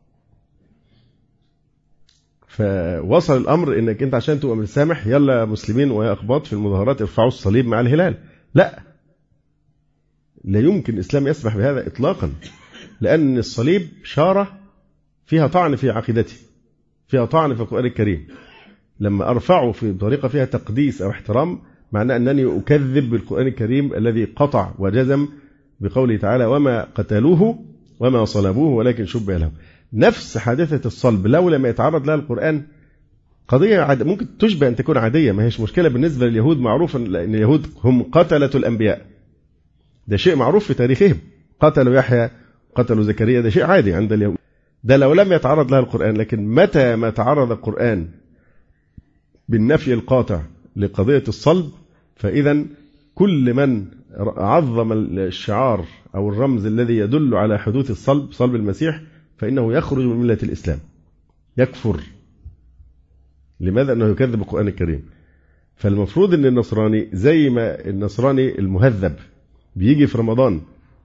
فوصل الأمر إنك أنت عشان تبقى مسامح يلا مسلمين ويا أخباط في المظاهرات ارفعوا الصليب مع الهلال. لا، لا يمكن الإسلام يسمح بهذا إطلاقا، لأن الصليب شارة فيها طعن في عقيدتي، فيها طعن في القرآن الكريم. لما أرفعه في طريقة فيها تقديس أو احترام، معناه أنني أكذب بالقرآن الكريم الذي قطع وجزم بقوله تعالى وما قتلوه وما صلبوه ولكن شبه لهم. نفس حادثة الصلب لو لم يتعرض لها القرآن قضية عاد ممكن تشبه أن تكون عادية، ما هيش مشكلة بالنسبة لليهود، معروف أن اليهود هم قتلة الأنبياء، ده شيء معروف في تاريخهم، قتلوا يحيى قتلوا زكريا، ده شيء عادي عند اليهود، ده لو لم يتعرض لها القرآن. لكن متى ما تعرض القرآن بالنفي القاطع لقضية الصلب، فإذا كل من عظم الشعار أو الرمز الذي يدل على حدوث الصلب، صلب المسيح، فإنه يخرج من ملة الإسلام، يكفر. لماذا؟ أنه يكذب القرآن الكريم. فالمفروض أن النصراني زي ما النصراني المهذب بيجي في رمضان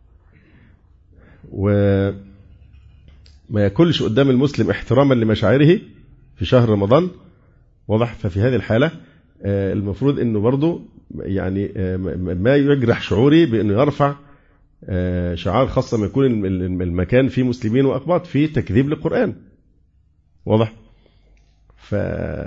وما يأكلش قدام المسلم احتراما لمشاعره في شهر رمضان، واضح؟ ففي هذه الحالة المفروض أنه برضو يعني ما يجرح شعوري بأنه يرفع شعار خاصة ما يكون المكان فيه مسلمين وأقباط فيه تكذيب للقرآن، واضح؟ ف...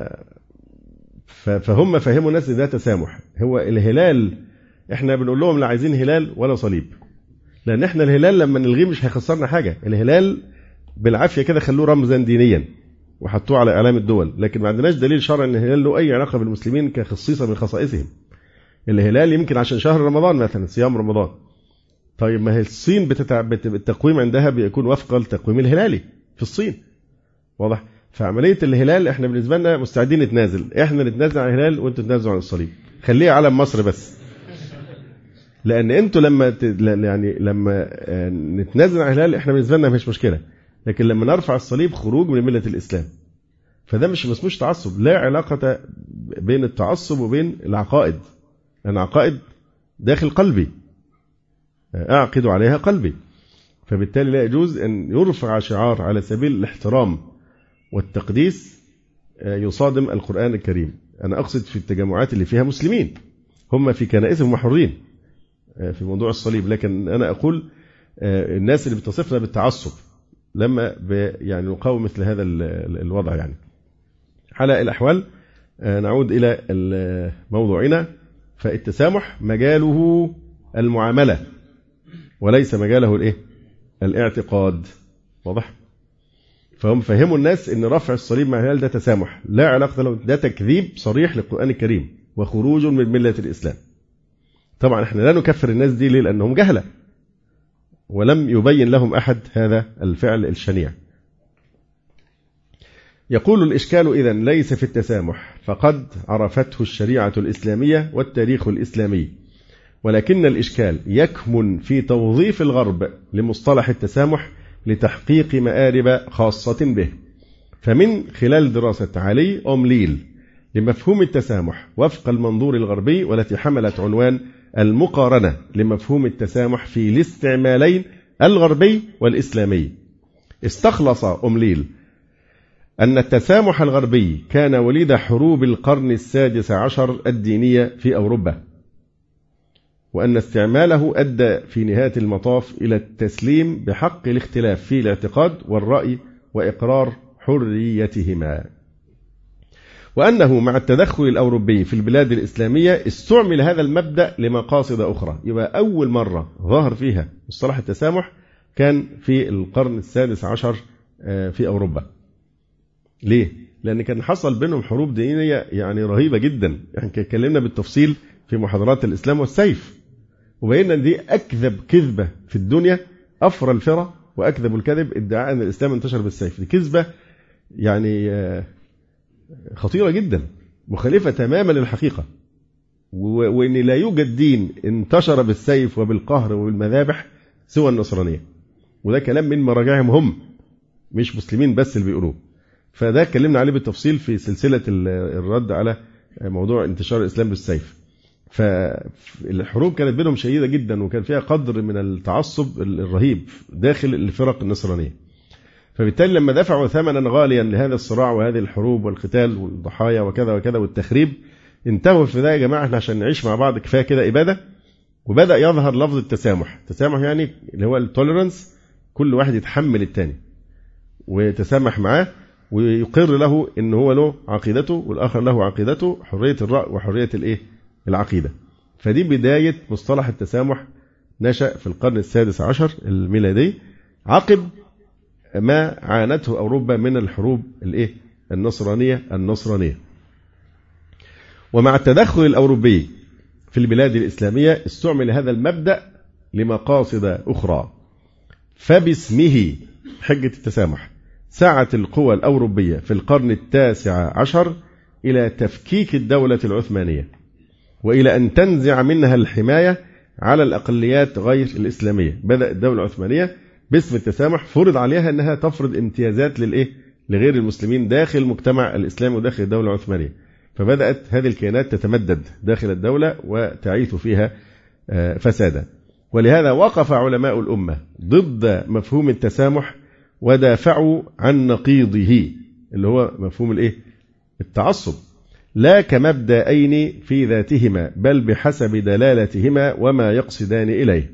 فهم فهموا الناس ذات تسامح. هو الهلال احنا بنقول لهم لا عايزين هلال ولا صليب، لأن احنا الهلال لما نلغيه مش هيخسرنا حاجة. الهلال بالعافية كده خلوه رمزا دينيا وحطوه على إعلام الدول، لكن ما عندناش دليل شرعي أن الهلال له أي علاقة بالمسلمين كخصيصة من خصائصهم. الهلال يمكن عشان شهر رمضان مثلا، صيام رمضان. طيب ما هي الصين بتتع... بت... التقويم عندها بيكون وفق التقويم الهلالي في الصين، واضح؟ فعملية الهلال احنا بالنسبة لنا مستعدين نتنازل، احنا نتنازل عن الهلال وانتوا تتنازلوا عن الصليب، خليه علم مصر بس، لأن انتوا لما ت... يعني لما نتنازل عن الهلال احنا بالنسبة لنا مش مشكلة، لكن لما نرفع الصليب خروج من ملة الإسلام. فده مش مسموش تعصب، لا علاقة بين التعصب وبين العقائد، لأن عقائد داخل قلبي أعقد عليها قلبي، فبالتالي لا يجوز أن يرفع شعار على سبيل الاحترام والتقديس يصادم القرآن الكريم. أنا أقصد في التجمعات اللي فيها مسلمين، هم في كنائسهم محرين في موضوع الصليب، لكن أنا أقول الناس اللي بتصفنا بالتعصب لما يعني نقاوم مثل هذا الوضع. يعني على الأحوال نعود إلى موضوعنا. فالتسامح مجاله المعاملة وليس مجاله الإيه؟ الاعتقاد. واضح؟ فهم فهموا الناس إن رفع الصليب مع الهلال ده تسامح، لا علاقة له، ده تكذيب صريح للقرآن الكريم وخروج من ملة الإسلام. طبعا احنا لا نكفر الناس دي ليه؟ لأنهم جهلة ولم يبين لهم أحد هذا الفعل الشنيع. يقول الإشكال إذن ليس في التسامح فقد عرفته الشريعة الإسلامية والتاريخ الإسلامي، ولكن الإشكال يكمن في توظيف الغرب لمصطلح التسامح لتحقيق مآرب خاصة به. فمن خلال دراسة علي أومليل لمفهوم التسامح وفق المنظور الغربي، والتي حملت عنوان المقارنة لمفهوم التسامح في الاستعمالين الغربي والإسلامي، استخلص أومليل أن التسامح الغربي كان وليد حروب القرن السادس عشر الدينية في أوروبا، وأن استعماله أدى في نهاية المطاف إلى التسليم بحق الاختلاف في الاعتقاد والرأي وإقرار حريتهما، وأنه مع التدخل الأوروبي في البلاد الإسلامية استعمل هذا المبدأ لمقاصد أخرى. يبقى أول مرة ظهر فيها مصطلح التسامح كان في القرن السادس عشر في أوروبا. ليه؟ لأن كان حصل بينهم حروب دينية يعني رهيبة جدا. احنا اتكلمنا بالتفصيل في محاضرات الإسلام والسيف، وبينا أن دي أكذب كذبة في الدنيا، أفرى الفرى وأكذب الكذب ادعاء أن الإسلام انتشر بالسيف. دي كذبة يعني خطيرة جدا، مخالفة تماما للحقيقة، وإن لا يوجد دين انتشر بالسيف وبالقهر وبالمذابح سوى النصرانية. وده كلام من مراجعهم هم، مش مسلمين بس اللي بيقولوه. فده اتكلمنا عليه بالتفصيل في سلسلة الرد على موضوع انتشار الإسلام بالسيف. فالحروب كانت بينهم شديدة جدا، وكان فيها قدر من التعصب الرهيب داخل الفرق النصرانية. فبالتالي لما دفعوا ثمنا غاليا لهذا الصراع وهذه الحروب والقتال والضحايا وكذا وكذا والتخريب، انتهوا في ده يا جماعة احنا عشان نعيش مع بعض كفاية كده إبادة. وبدأ يظهر لفظ التسامح. التسامح يعني اللي هو التوليرانس، كل واحد يتحمل التاني ويتسامح معاه ويقر له ان هو له عقيدته والآخر له عقيدته، حرية الرأي وحرية الايه العقيدة. فدي بداية مصطلح التسامح، نشأ في القرن السادس عشر الميلادي عقب ما عانته أوروبا من الحروب الايه النصرانية النصرانية. ومع التدخل الأوروبي في البلاد الإسلامية استعمل هذا المبدأ لمقاصد أخرى. فباسمه حجة التسامح سعت القوى الأوروبية في القرن التاسع عشر إلى تفكيك الدولة العثمانية، وإلى أن تنزع منها الحماية على الأقليات غير الإسلامية. بدأ الدولة العثمانية باسم التسامح فرض عليها أنها تفرض امتيازات للإيه لغير المسلمين داخل المجتمع الإسلامي وداخل الدولة العثمانية. فبدأت هذه الكيانات تتمدد داخل الدولة وتعيث فيها فسادا. ولهذا وقف علماء الأمة ضد مفهوم التسامح ودافعوا عن نقيضه اللي هو مفهوم الايه التعصب، لا كمبدأين في ذاتهما بل بحسب دلالتهما وما يقصدان إليه.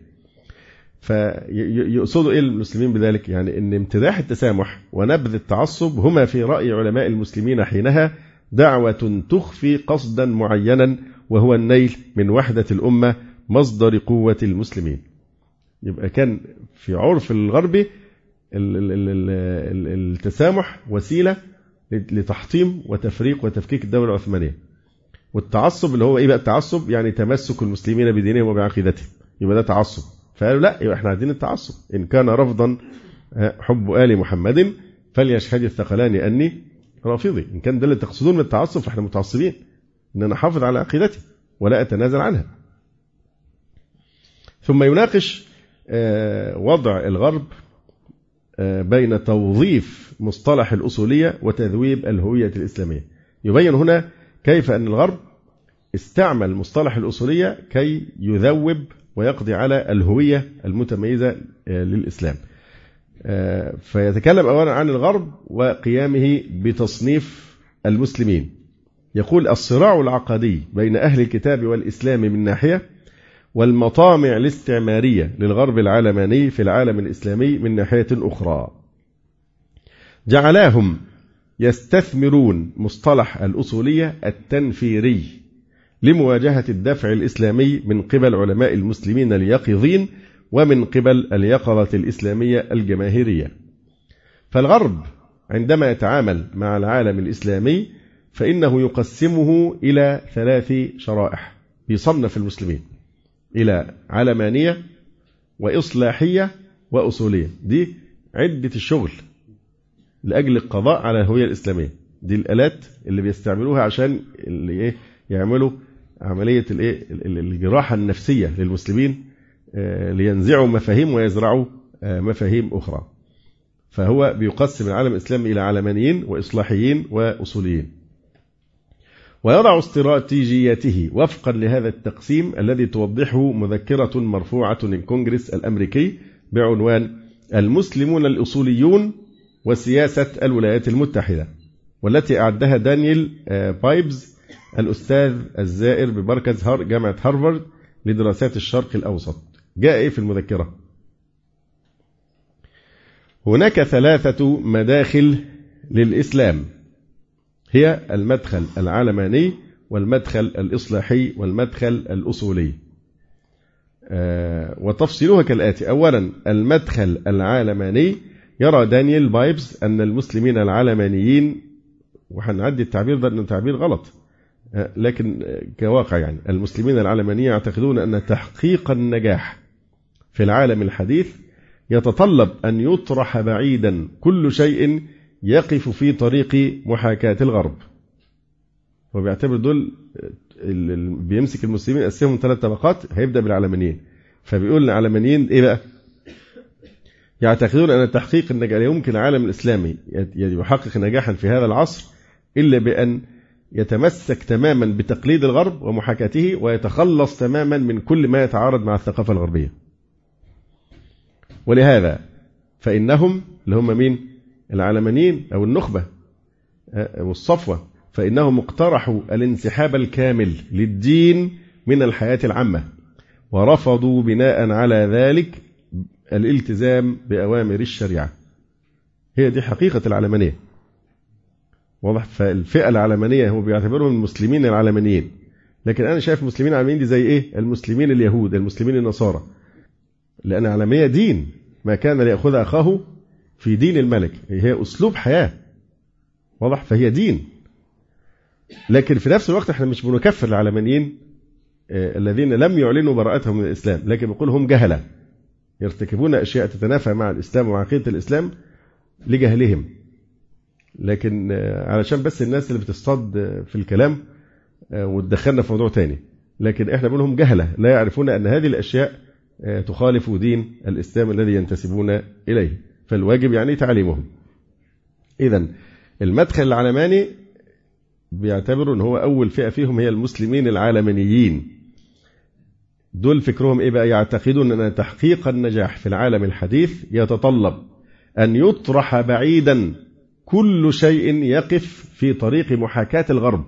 فيقصدوا إيه المسلمين بذلك؟ يعني أن امتداح التسامح ونبذ التعصب هما في رأي علماء المسلمين حينها دعوة تخفي قصدا معينا، وهو النيل من وحدة الأمة مصدر قوة المسلمين. يبقى كان في عرف الغربي التسامح وسيلة لتحطيم وتفريق وتفكيك الدولة العثمانية. والتعصب اللي هو إيه بقى التعصب؟ يعني تمسك المسلمين بدينهم وبعقيدتهم، يبقى ده تعصب. فقالوا لا، يبقى احنا عايزين التعصب. إن كان رفضا حب آل محمد فليشهد الثقلان أني رافضي. إن كان ده اللي تقصدون من التعصب فاحنا متعصبين، إن أنا حافظ على عقيدتي ولا أتنازل عنها. ثم يناقش وضع الغرب بين توظيف مصطلح الأصولية وتذويب الهوية الإسلامية. يبين هنا كيف أن الغرب استعمل مصطلح الأصولية كي يذوب ويقضي على الهوية المتميزة للإسلام. فيتكلم أولا عن الغرب وقيامه بتصنيف المسلمين. يقول الصراع العقدي بين أهل الكتاب والإسلام من ناحية، والمطامع الاستعمارية للغرب العلماني في العالم الإسلامي من ناحية أخرى، جعلاهم يستثمرون مصطلح الأصولية التنفيري لمواجهة الدفع الإسلامي من قبل علماء المسلمين اليقظين ومن قبل اليقظة الإسلامية الجماهيرية. فالغرب عندما يتعامل مع العالم الإسلامي فإنه يقسمه إلى ثلاث شرائح، بيصنف المسلمين إلى علمانية وإصلاحية وأصولية. دي عدة الشغل لأجل القضاء على الهوية الإسلامية. دي الآلات اللي بيستعملوها عشان اللي إيه يعملوا عملية الإيه الجراحة النفسية للمسلمين لينزعوا مفاهيم ويزرعوا مفاهيم أخرى. فهو بيقسم العالم الإسلامي إلى علمانيين وإصلاحيين وأصوليين، ويضع استراتيجيته وفقا لهذا التقسيم الذي توضحه مذكرة مرفوعة للكونغرس الأمريكي بعنوان المسلمون الأصوليون وسياسة الولايات المتحدة، والتي أعدها دانيال بايبز الأستاذ الزائر بمركز جامعة هارفارد لدراسات الشرق الأوسط. جاء إيه في المذكرة؟ هناك ثلاثة مداخل للإسلام، هي المدخل العلماني والمدخل الإصلاحي والمدخل الأصولي. آه وتفصيلها كالآتي: أولا، المدخل العلماني يرى دانيال بايبز أن المسلمين العلمانيين، وحنعدي التعبير ده أنه تعبير غلط آه لكن كواقع، يعني المسلمين العلمانيين يعتقدون أن تحقيق النجاح في العالم الحديث يتطلب أن يطرح بعيدا كل شيء يقف في طريق محاكاة الغرب. وبيعتبر دول اللي بيمسك المسلمين قسمهم ثلاث طبقات، هيبدأ بالعلمانيين. فبيقول العلمانيين إيه بقى؟ يعتقدون أن تحقيق النجاح لا يمكن العالم الإسلامي يحقق نجاحا في هذا العصر إلا بأن يتمسك تماما بتقليد الغرب ومحاكاته ويتخلص تماما من كل ما يتعارض مع الثقافة الغربية. ولهذا فإنهم اللي هم مين؟ العلمانيين أو النخبة والصفوة، فإنهم اقترحوا الانسحاب الكامل للدين من الحياة العامة، ورفضوا بناء على ذلك الالتزام بأوامر الشريعة. هي دي حقيقة العلمانية، واضح؟ فالفئة العلمانية هو بيعتبرهم المسلمين العلمانيين، لكن أنا شايف المسلمين العلمانيين دي زي إيه؟ المسلمين اليهود، المسلمين النصارى، لأن العلمانية دين ما كان ليأخذ أخاه في دين الملك، هي أسلوب حياة، واضح؟ فهي دين. لكن في نفس الوقت احنا مش بنكفر العلمانيين الذين لم يعلنوا براءتهم من الإسلام، لكن بنقول هم جهلة يرتكبون أشياء تتنافى مع الإسلام وعقيدة الإسلام لجهلهم. لكن علشان بس الناس اللي بتصطاد في الكلام وتدخلنا في موضوع تاني، لكن احنا بنقول هم جهلة لا يعرفون أن هذه الأشياء تخالف دين الإسلام الذي ينتسبون إليه، فالواجب يعني تعليمهم. إذن المدخل العلماني بيعتبروا أن هو أول فئة فيهم هي المسلمين العلمانيين. دول فكرهم إيه بقى؟ يعتقدون أن تحقيق النجاح في العالم الحديث يتطلب أن يطرح بعيدا كل شيء يقف في طريق محاكاة الغرب.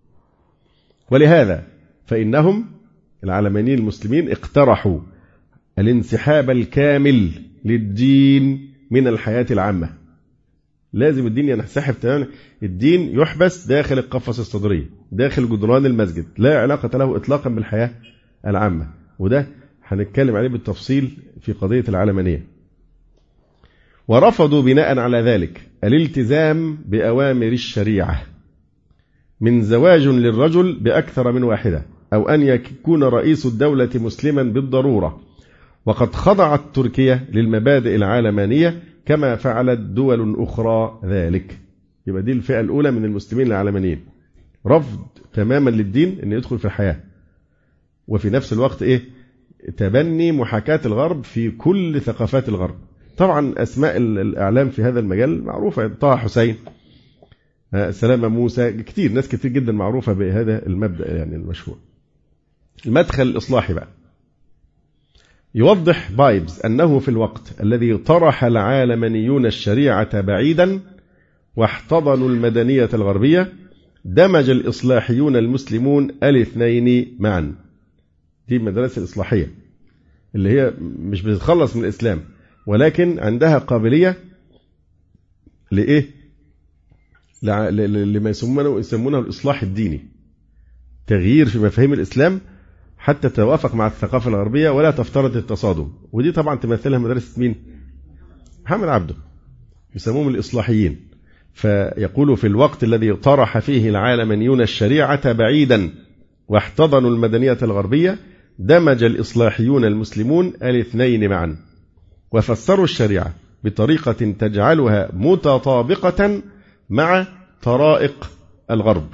ولهذا فإنهم العلمانيين المسلمين اقترحوا الانسحاب الكامل للدين من الحياة العامة. لازم الدين ينسحب تماما، الدين يحبس داخل القفص الصدري داخل جدران المسجد، لا علاقة له إطلاقا بالحياة العامة. وده هنتكلم عليه بالتفصيل في قضية العلمانية. ورفضوا بناء على ذلك الالتزام بأوامر الشريعة، من زواج للرجل بأكثر من واحدة، أو أن يكون رئيس الدولة مسلما بالضرورة، وقد خضعت تركيا للمبادئ العلمانية كما فعلت دول أخرى ذلك. يبقى دي الفئة الأولى من المسلمين العلمانيين، رفض تماما للدين أن يدخل في الحياة، وفي نفس الوقت إيه؟ تبني محاكاة الغرب في كل ثقافات الغرب. طبعا أسماء الإعلام في هذا المجال معروفة، طه حسين، سلامة موسى، كتير ناس كتير جدا معروفة بهذا المبدأ يعني المشهور. المدخل الإصلاحي بقى يوضح بايبز أنه في الوقت الذي طرح العالمانيون الشريعة بعيدا واحتضنوا المدنية الغربية، دمج الإصلاحيون المسلمون الاثنين معا. دي المدرسة الإصلاحية اللي هي مش بتتخلص من الإسلام، ولكن عندها قابلية لإيه؟ لما يسمونه يسمونه الإصلاح الديني، تغيير في مفاهيم الإسلام حتى تتوافق مع الثقافة الغربية ولا تفترض التصادم. ودي طبعا تمثلها مدرسة مين؟ محمد عبده، يسموهم الإصلاحيين. فيقول في الوقت الذي طرح فيه العالمانيون الشريعة بعيدا واحتضنوا المدنية الغربية، دمج الإصلاحيون المسلمون الاثنين معا وفسروا الشريعة بطريقة تجعلها متطابقة مع طرائق الغرب،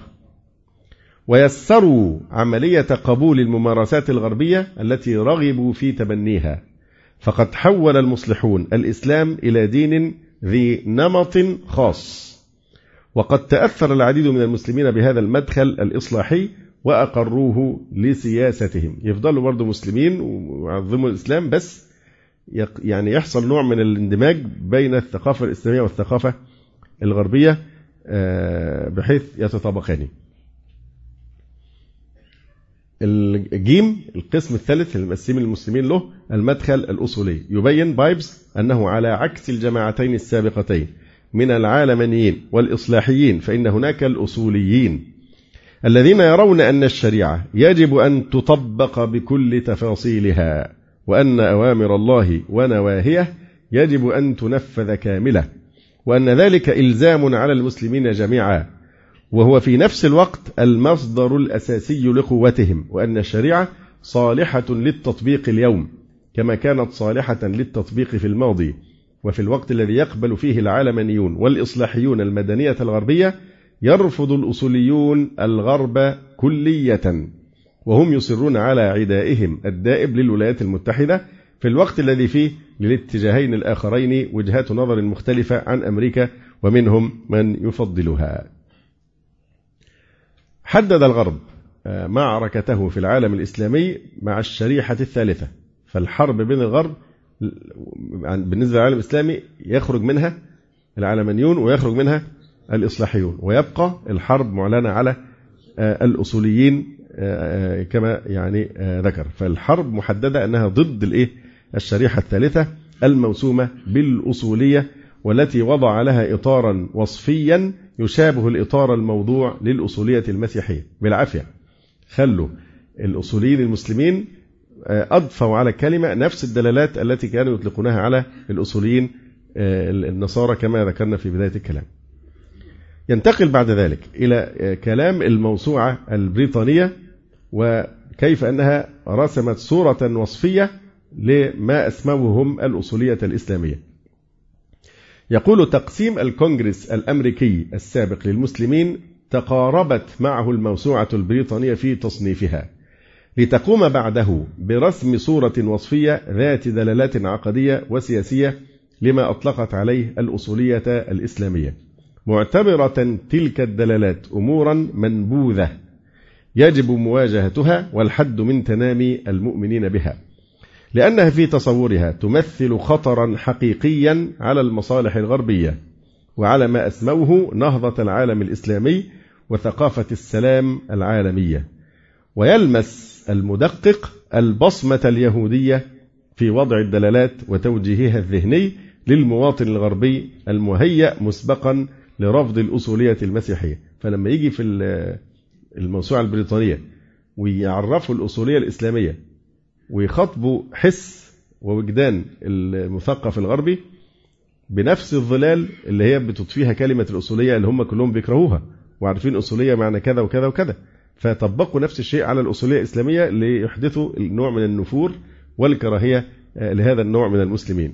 ويسروا عملية قبول الممارسات الغربية التي رغبوا في تبنيها. فقد حول المصلحون الإسلام إلى دين ذي نمط خاص، وقد تأثر العديد من المسلمين بهذا المدخل الإصلاحي وأقروه لسياستهم. يفضلوا برضو مسلمين ويعظموا الإسلام، بس يعني يحصل نوع من الاندماج بين الثقافة الإسلامية والثقافة الغربية بحيث يتطابقان. الجيم القسم الثالث المقسم المسلمين له المدخل الأصولي، يبين بايبس أنه على عكس الجماعتين السابقتين من العالمانيين والإصلاحيين، فإن هناك الأصوليين الذين يرون أن الشريعة يجب أن تطبق بكل تفاصيلها، وأن أوامر الله ونواهيه يجب أن تنفذ كاملة، وأن ذلك إلزام على المسلمين جميعا، وهو في نفس الوقت المصدر الأساسي لقوتهم، وأن الشريعة صالحة للتطبيق اليوم كما كانت صالحة للتطبيق في الماضي. وفي الوقت الذي يقبل فيه العالمانيون والإصلاحيون المدنية الغربية، يرفض الأصوليون الغرب كلية، وهم يصرون على عدائهم الدائب للولايات المتحدة في الوقت الذي فيه للاتجاهين الآخرين وجهات نظر مختلفة عن أمريكا، ومنهم من يفضلها. حدد الغرب معركته في العالم الإسلامي مع الشريحة الثالثة، فالحرب بين الغرب بالنسبة للعالم الإسلامي يخرج منها العالمانيون ويخرج منها الإصلاحيون، ويبقى الحرب معلنة على الأصوليين كما يعني ذكر. فالحرب محددة أنها ضد الإيه؟ الشريحة الثالثة الموسومة بالأصولية، والتي وضع لها إطارا وصفيا يشابه الإطار الموضوع للأصولية المسيحية. بالعافية خلوا الأصوليين المسلمين أضفوا على الكلمة نفس الدلالات التي كانوا يطلقونها على الأصوليين النصارى كما ذكرنا في بداية الكلام. ينتقل بعد ذلك إلى كلام الموسوعة البريطانية وكيف أنها رسمت صورة وصفية لما أسموهم الأصولية الإسلامية. يقول: تقسيم الكونغرس الأمريكي السابق للمسلمين تقاربت معه الموسوعة البريطانية في تصنيفها، لتقوم بعده برسم صورة وصفية ذات دلالات عقدية وسياسية لما أطلقت عليه الأصولية الإسلامية، معتبرة تلك الدلالات أمورا منبوذة يجب مواجهتها والحد من تنامي المؤمنين بها، لأنها في تصورها تمثل خطرا حقيقيا على المصالح الغربية وعلى ما أسموه نهضة العالم الإسلامي وثقافة السلام العالمية، ويلمس المدقق البصمة اليهودية في وضع الدلالات وتوجيهها الذهني للمواطن الغربي المهيأ مسبقا لرفض الأصولية المسيحية. فلما يجي في الموسوعة البريطانية ويعرفوا الأصولية الإسلامية ويخاطبوا حس ووجدان المثقف الغربي بنفس الظلال اللي هي بتضفيها كلمة الأصولية اللي هم كلهم بيكرهوها وعارفين أصولية معنى كذا وكذا وكذا، فطبقوا نفس الشيء على الأصولية الإسلامية ليحدثوا النوع من النفور والكراهية لهذا النوع من المسلمين.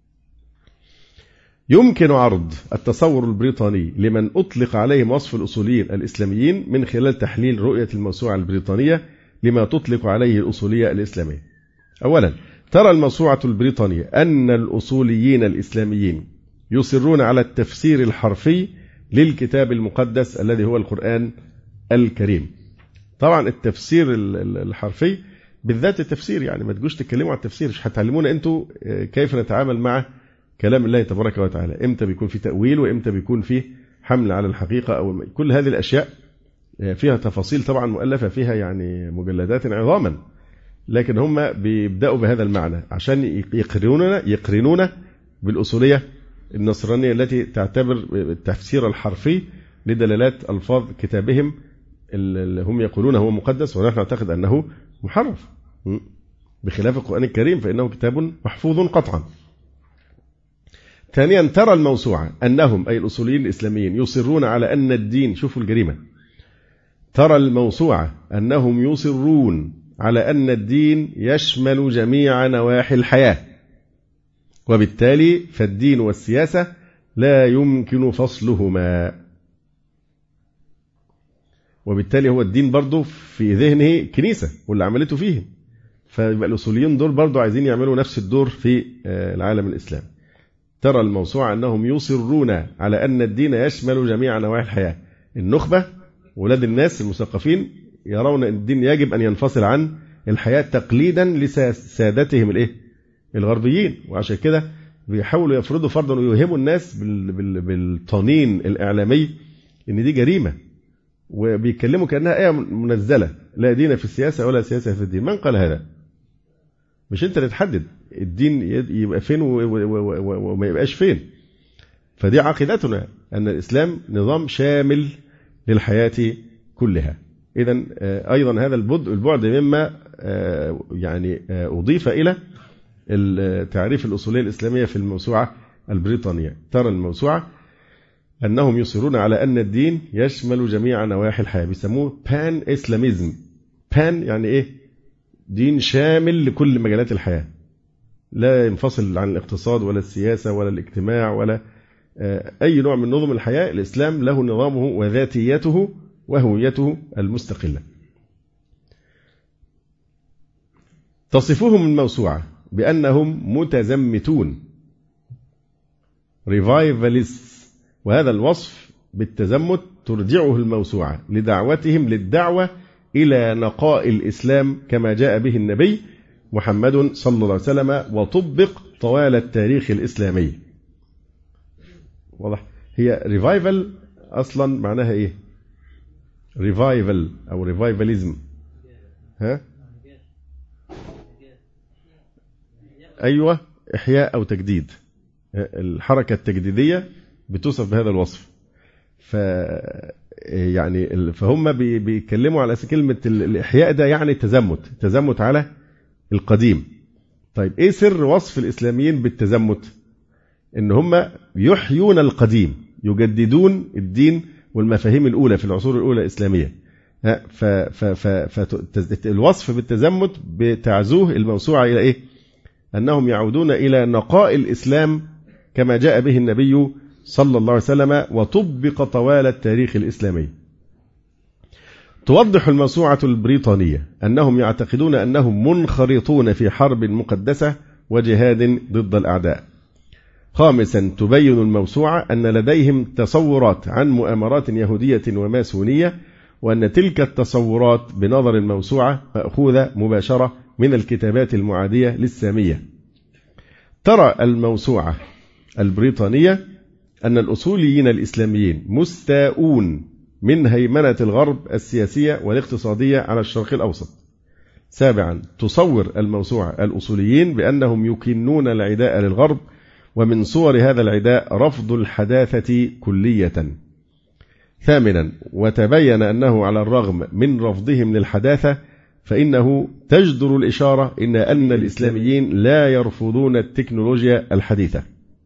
يمكن عرض التصور البريطاني لمن أطلق عليهم وصف الأصوليين الإسلاميين من خلال تحليل رؤية الموسوعة البريطانية لما تطلق عليه الأصولية الإسلامية. أولا، ترى الموسوعة البريطانية أن الأصوليين الإسلاميين يصرون على التفسير الحرفي للكتاب المقدس الذي هو القرآن الكريم. طبعا التفسير الحرفي بالذات التفسير، يعني ما تجوش تتكلموا عن التفسير، مش هتعلمونا أنتوا كيف نتعامل مع كلام الله تبارك وتعالى، إمتى بيكون في تأويل وإمتى بيكون في حمل على الحقيقة، أو كل هذه الأشياء فيها تفاصيل طبعا مؤلفة فيها يعني مجلدات عظاما، لكن هم بيبدأوا بهذا المعنى عشان يقرنونا يقرنونا بالأصولية النصرانية التي تعتبر التفسير الحرفي لدلالات ألفاظ كتابهم اللي هم يقولون هو مقدس ونحن نعتقد أنه محرف، بخلاف القرآن الكريم فإنه كتاب محفوظ قطعا. ثانيا ترى الموسوعة أنهم أي الأصوليين الإسلاميين يصرون على أن الدين، شوفوا الجريمة، ترى الموسوعة أنهم يصرون على أن الدين يشمل جميع نواحي الحياة، وبالتالي فالدين والسياسة لا يمكن فصلهما، وبالتالي هو الدين برضو في ذهنه كنيسة واللي عملته فيه، فيبقى الأصوليين دول برضو عايزين يعملوا نفس الدور في العالم الإسلامي. ترى الموسوعة أنهم يصرون على أن الدين يشمل جميع نواحي الحياة. النخبة ولاد الناس المثقفين يرون أن الدين يجب أن ينفصل عن الحياة تقليدا لسادتهم الإيه؟ الغربيين، وعشان كده بيحاولوا يفرضوا فرضا ويوهموا الناس بالطنين الإعلامي إن دي جريمة، وبيتكلموا كأنها آية منزلة لا دين في السياسة ولا سياسة في الدين. من قال هذا؟ مش أنت اللي تحدد الدين يبقى فين وما يبقاش فين. فدي عقيدتنا أن الإسلام نظام شامل للحياة كلها. إذن أيضا هذا البعد مما يعني أضيف إلى التعريف الأصولي الإسلامية في الموسوعة البريطانية. ترى الموسوعة أنهم يصرون على أن الدين يشمل جميع نواحي الحياة، بيسموه بان إسلاميزم. بان يعني إيه؟ دين شامل لكل مجالات الحياة، لا ينفصل عن الاقتصاد ولا السياسة ولا الاجتماع ولا أي نوع من نظم الحياة. الإسلام له نظامه وذاتيته وهويته المستقلة. تصفهم الموسوعة بأنهم متزمتون ريفايفاليست، وهذا الوصف بالتزمت ترجعه الموسوعة لدعوتهم للدعوة إلى نقاء الإسلام كما جاء به النبي محمد صلى الله عليه وسلم وطبق طوال التاريخ الإسلامي. واضح؟ هي ريفايفل أصلا معناها إيه؟ ريفايفل أو ريفايفاليزم، ها؟ أيوة، إحياء أو تجديد. الحركة التجديدية بتوصف بهذا الوصف. ف يعني فهم بيتكلموا على كلمة الإحياء ده يعني التزمت، التزمت على القديم. طيب إيه سر وصف الإسلاميين بالتزمت؟ إن هم يحيون القديم، يجددون الدين والمفاهيم الأولى في العصور الأولى الإسلامية. فالوصف بالتزمت بتعزوه الموسوعة إلى إيه؟ أنهم يعودون إلى نقاء الإسلام كما جاء به النبي صلى الله عليه وسلم وطبق طوال التاريخ الإسلامي. توضح الموسوعة البريطانية أنهم يعتقدون أنهم منخرطون في حرب مقدسة وجهاد ضد الأعداء. خامسا تبين الموسوعة أن لديهم تصورات عن مؤامرات يهودية وماسونية، وأن تلك التصورات بنظر الموسوعة مأخوذة مباشرة من الكتابات المعادية للسامية. ترى الموسوعة البريطانية أن الأصوليين الإسلاميين مستاءون من هيمنة الغرب السياسية والاقتصادية على الشرق الأوسط. سابعا تصور الموسوعة الأصوليين بأنهم يكنون العداء للغرب، ومن صور هذا العداء رفض الحداثة كلية. ثامنا وتبين أنه على الرغم من رفضهم للحداثة فإنه تجدر الإشارة إن أن الإسلاميين لا يرفضون التكنولوجيا الحديثة.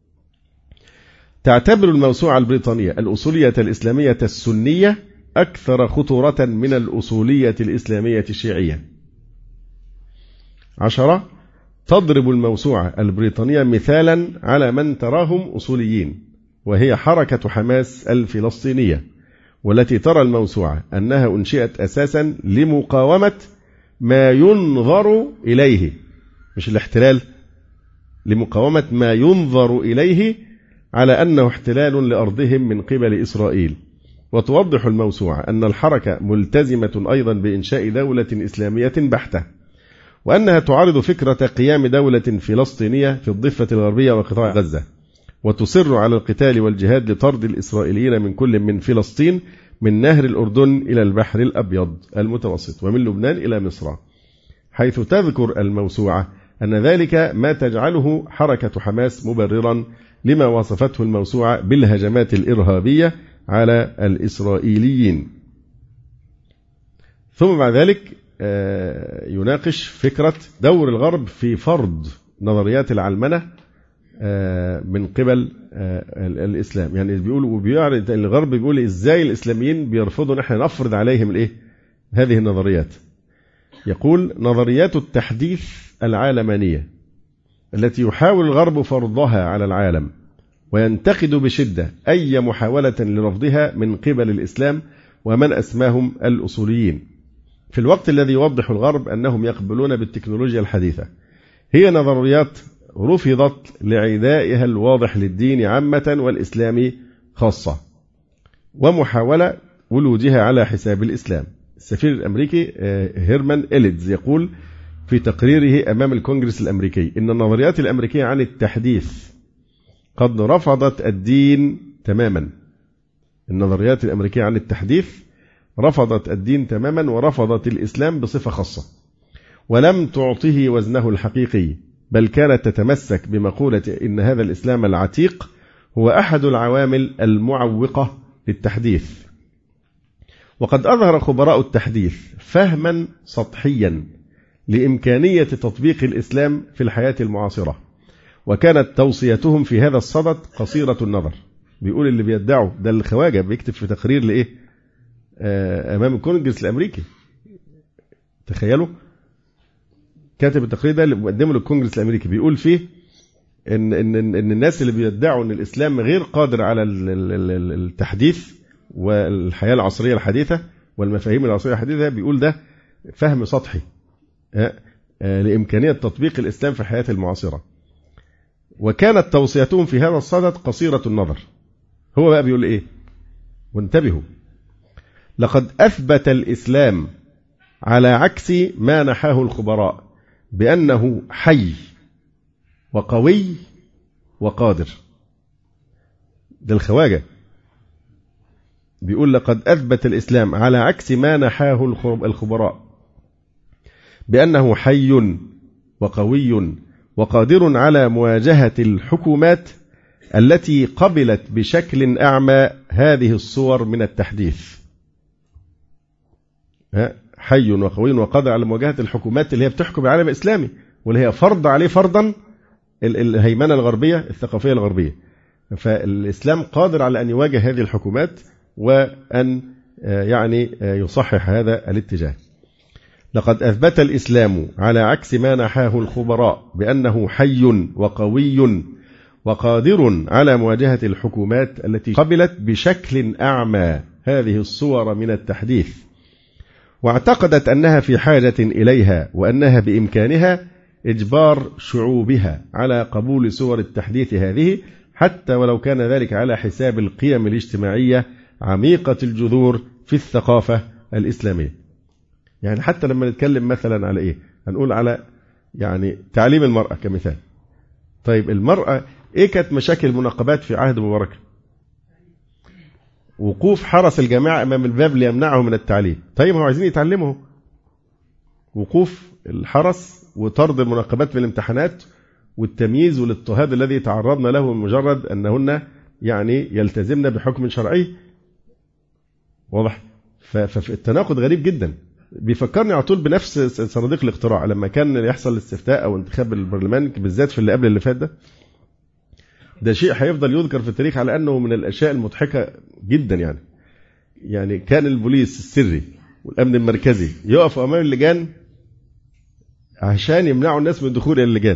تعتبر الموسوعة البريطانية الأصولية الإسلامية السنية أكثر خطورة من الأصولية الإسلامية الشيعية. عشرة تضرب الموسوعة البريطانية مثالا على من تراهم أصوليين، وهي حركة حماس الفلسطينية، والتي ترى الموسوعة أنها أنشئت أساسا لمقاومة ما ينظر إليه، مش الاحتلال، لمقاومة ما ينظر إليه على أنه احتلال لأرضهم من قبل إسرائيل. وتوضح الموسوعة أن الحركة ملتزمة أيضا بإنشاء دولة إسلامية بحتة، وأنها تعارض فكرة قيام دولة فلسطينية في الضفة الغربية وقطاع غزة، وتصر على القتال والجهاد لطرد الإسرائيليين من كل من فلسطين من نهر الأردن إلى البحر الأبيض المتوسط، ومن لبنان إلى مصر، حيث تذكر الموسوعة أن ذلك ما تجعله حركة حماس مبررا لما وصفته الموسوعة بالهجمات الإرهابية على الإسرائيليين. ثم بعد ذلك يناقش فكرة دور الغرب في فرض نظريات العلمنة من قبل الإسلام. يعني بيقول وبيعرض الغرب بيقول إزاي الإسلاميين بيرفضوا نحن نفرض عليهم الإيه هذه النظريات. يقول نظريات التحديث العالمانية التي يحاول الغرب فرضها على العالم وينتقد بشدة أي محاولة لرفضها من قبل الإسلام ومن أسماهم الأصوليين، في الوقت الذي يوضح الغرب أنهم يقبلون بالتكنولوجيا الحديثة، هي نظريات رفضت لعدائها الواضح للدين عامة والإسلام خاصة ومحاولة ولوجها على حساب الإسلام. السفير الأمريكي هيرمان إليدز يقول في تقريره أمام الكونغرس الأمريكي إن النظريات الأمريكية عن التحديث قد رفضت الدين تماما. النظريات الأمريكية عن التحديث رفضت الدين تماما ورفضت الإسلام بصفة خاصة ولم تعطه وزنه الحقيقي، بل كانت تتمسك بمقولة إن هذا الإسلام العتيق هو أحد العوامل المعوقة للتحديث. وقد أظهر خبراء التحديث فهما سطحيا لإمكانية تطبيق الإسلام في الحياة المعاصرة، وكانت توصيتهم في هذا الصدد قصيرة النظر. بيقول اللي بيدعوا ده الخواجة بيكتب في تقرير لإيه أمام الكونجرس الأمريكي، تخيلوا كاتب التقرير ده اللي مقدمه للكونجرس الأمريكي بيقول فيه إن, إن, إن الناس اللي بيدعوا إن الإسلام غير قادر على التحديث والحياة العصرية الحديثة والمفاهيم العصرية الحديثة، بيقول ده فهم سطحي لإمكانية تطبيق الإسلام في الحياة المعاصرة، وكانت توصيتهم في هذا الصدد قصيرة النظر. هو بقى بيقول إيه؟ وانتبهوا، لقد أثبت الإسلام على عكس ما نحاه الخبراء بأنه حي وقوي وقادر. ده الخواجة بيقول لقد أثبت الإسلام على عكس ما نحاه الخبراء بأنه حي وقوي وقادر على مواجهة الحكومات التي قبلت بشكل أعمى هذه الصور من التحديث. حي وقوي وقادر على مواجهة الحكومات اللي هي بتحكم العالم الإسلامي واللي هي فرض عليه فرضا الهيمنة الغربية الثقافية الغربية. فالإسلام قادر على أن يواجه هذه الحكومات وأن يعني يصحح هذا الاتجاه. لقد أثبت الإسلام على عكس ما نحاه الخبراء بأنه حي وقوي وقادر على مواجهة الحكومات التي قبلت بشكل أعمى هذه الصور من التحديث واعتقدت أنها في حاجة إليها وأنها بإمكانها إجبار شعوبها على قبول صور التحديث هذه حتى ولو كان ذلك على حساب القيم الاجتماعية عميقة الجذور في الثقافة الإسلامية. يعني حتى لما نتكلم مثلا على إيه هنقول على يعني تعليم المرأة كمثال. طيب المرأة إيه كانت مشاكل المناقبات في عهد مبارك؟ وقوف حرس الجماعة أمام الباب ليمنعه من التعليم. طيب هم عايزين يتعلموا، وقوف الحرس وطرد المناقبات في الامتحانات والتمييز والاضطهاد الذي تعرضنا له مجرد أنهن يعني يلتزمن بحكم شرعي. واضح؟ فالتناقض غريب جدا، بيفكرني على طول بنفس صناديق الاقتراع لما كان يحصل الاستفتاء أو انتخاب البرلمان بالذات في اللي قبل اللي فات ده. ده شيء هيفضل يذكر في التاريخ على أنه من الأشياء المضحكة جدا. يعني يعني كان البوليس السري والأمن المركزي يقفوا أمام اللجان عشان يمنعوا الناس من الدخول إلى اللجان.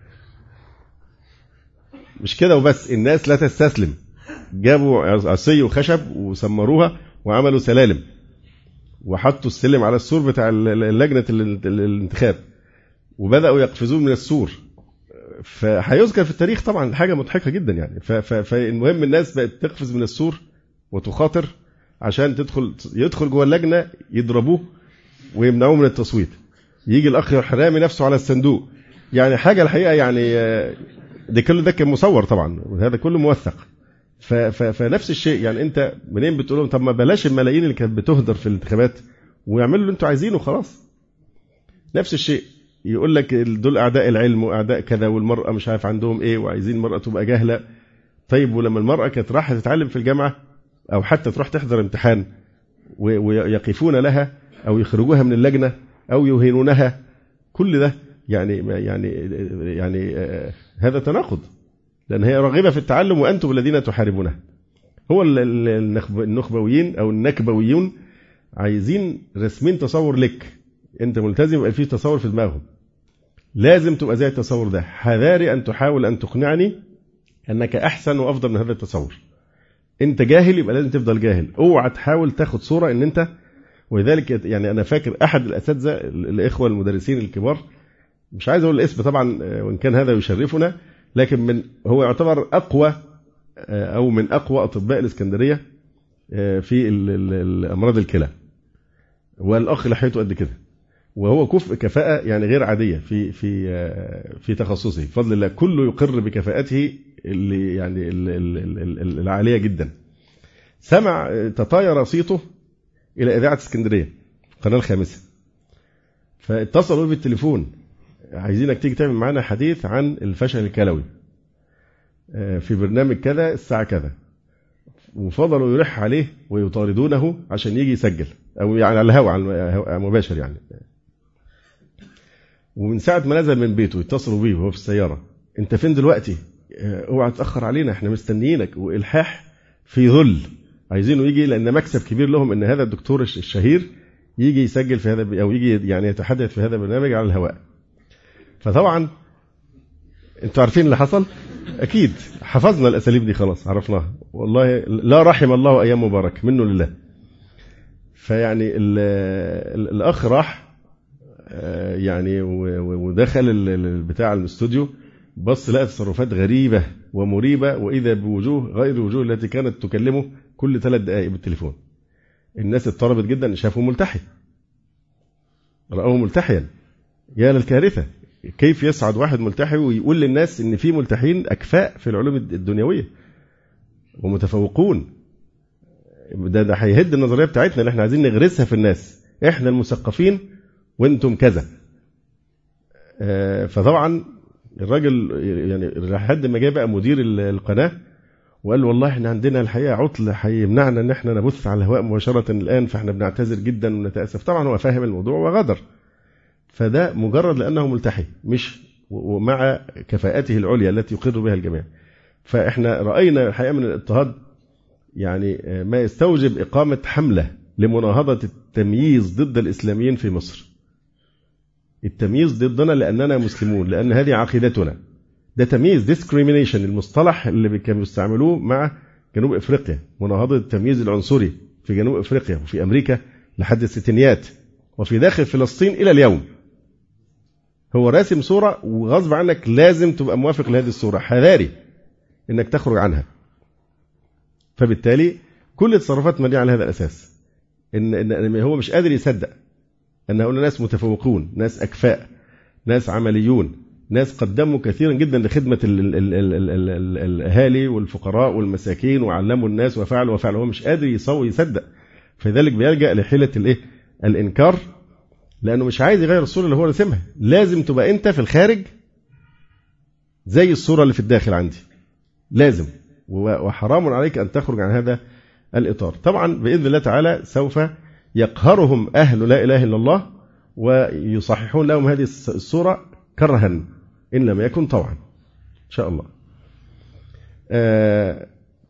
مش كده وبس، الناس لا تستسلم، جابوا عصي وخشب وسمروها وعملوا سلالم وحطوا السلم على السور بتاع لجنة الانتخاب وبدأوا يقفزون من السور. فهيذكر في التاريخ طبعا حاجة مضحكة جدا. يعني فالمهم الناس بقت تقفز من السور وتخاطر عشان تدخل يدخل جوه اللجنة يضربوه ويمنعوه من التصويت. يجي الأخ الحرامي نفسه على الصندوق. يعني حاجة الحقيقة يعني ده كله ده كان مصور طبعا وهذا كله موثق. فنفس الشيء يعني أنت منين بتقول لهم طب ما بلاش الملايين اللي كانت بتهدر في الانتخابات ويعملوا اللي أنتوا عايزينه خلاص. نفس الشيء يقول لك دول أعداء العلم وأعداء كذا والمرأة مش عارف عندهم إيه وعايزين المرأة تبقى جاهلة. طيب ولما المرأة كانت راحة تتعلم في الجامعة أو حتى تروح تحضر امتحان ويقفون لها أو يخرجوها من اللجنة أو يهينونها، كل ده يعني يعني يعني هذا تناقض، لأن هي راغبة في التعلم وأنتم الذين تحاربونها. هو النخبويين أو النكبويون عايزين رسمين تصور لك، أنت ملتزم يبقى فيه تصور في دماغهم، لازم تبقى زي التصور ده. حذاري أن تحاول أن تقنعني أنك أحسن وأفضل من هذا التصور. أنت جاهل يبقى لازم تفضل جاهل، اوعى تحاول تاخد صورة أن أنت. ولذلك يعني أنا فاكر أحد الأساتذة الإخوة المدرسين الكبار، مش عايز أقول الاسم طبعا وإن كان هذا يشرفنا، لكن من هو يعتبر أقوى أو من أقوى أطباء الإسكندرية في الأمراض الكلى، والأخ لحيته قد كده، وهو كفء كفاءة يعني غير عادية في في في تخصصه بفضل الله، كله يقر بكفاءته اللي يعني العالية جدا. سمع تطاير صيته إلى إذاعة اسكندرية القناة الخامسة، فاتصلوا بالتليفون عايزينك تيجي تعمل معانا حديث عن الفشل الكلوي في برنامج كذا الساعة كذا، وفضلوا يرح عليه ويطاردونه عشان يجي يسجل أو يعني على الهواء على مباشر يعني. ومن ساعة ما نزل من بيته يتصلوا بيه وهو في السيارة، أنت فين دلوقتي؟ اوعى تأخر علينا، احنا مستنيينك، وإلحاح في ذل عايزينه يجي، لأن مكسب كبير لهم أن هذا الدكتور الشهير يجي يسجل في هذا أو يجي يعني يتحدث في هذا البرنامج على الهواء. فطبعا انتوا عارفين اللي حصل أكيد، حفظنا الأساليب دي خلاص عرفناها، والله لا رحم الله أيام مبارك منه لله. فيعني الأخ راح يعني ودخل بتاع الاستوديو، بص لقى تصرفات غريبة ومريبة، وإذا بوجوه غير الوجوه التي كانت تكلمه كل ثلاث دقائق بالتليفون. الناس اضطربت جدا، شافوا ملتحي، رأوه ملتحيا، يا للكارثة، كيف يصعد واحد ملتحي ويقول للناس إن في ملتحين أكفاء في العلوم الدنيوية ومتفوقون؟ ده ده هيهد النظرية بتاعتنا اللي احنا عايزين نغرسها في الناس، احنا المثقفين وانتم كذا. فطبعا الراجل يعني لحد ما جاء بقى مدير القناة وقال والله احنا عندنا الحقيقة عطل هيمنعنا ان احنا نبث على الهواء مباشرة الآن، فاحنا بنعتذر جدا ونتأسف. طبعا هو فاهم الموضوع وغدر، فده مجرد لأنه ملتحي مش ومع كفاءته العليا التي يقر بها الجميع. فاحنا رأينا الحقيقة من الاضطهاد يعني ما يستوجب إقامة حملة لمناهضة التمييز ضد الإسلاميين في مصر. التمييز ضدنا لأننا مسلمون، لأن هذه عقيدتنا. ده تمييز، discrimination، المصطلح اللي كانوا بيستعملوه مع جنوب أفريقيا، مناهضة التمييز العنصري في جنوب أفريقيا وفي أمريكا لحد الستينيات، وفي داخل فلسطين إلى اليوم. هو راسم صورة وغصب عنك لازم تبقى موافق لهذه الصورة، حذاري إنك تخرج عنها. فبالتالي كل التصرفات مبنية على هذا الأساس، إن, إن هو مش قادر يصدق أن هؤلاء ناس متفوقون، ناس أكفاء، ناس عمليون، ناس قدموا كثيرا جدا لخدمة ال ال ال ال ال ال الأهالي والفقراء والمساكين وعلموا الناس وفعلوا وفعلوا. هو مش قادر يصوي يصدق، فذلك بيلجأ لحيلة الإيه؟ الإنكار، لأنه مش عايز يغير الصورة اللي هو رسمها. لازم تبقى أنت في الخارج زي الصورة اللي في الداخل عندي، لازم، وحرام عليك أن تخرج عن هذا الإطار. طبعا بإذن الله تعالى سوف يقهرهم أهل لا إله إلا الله ويصححون لهم هذه الصورة كرها إن لم يكن طوعا إن شاء الله. آه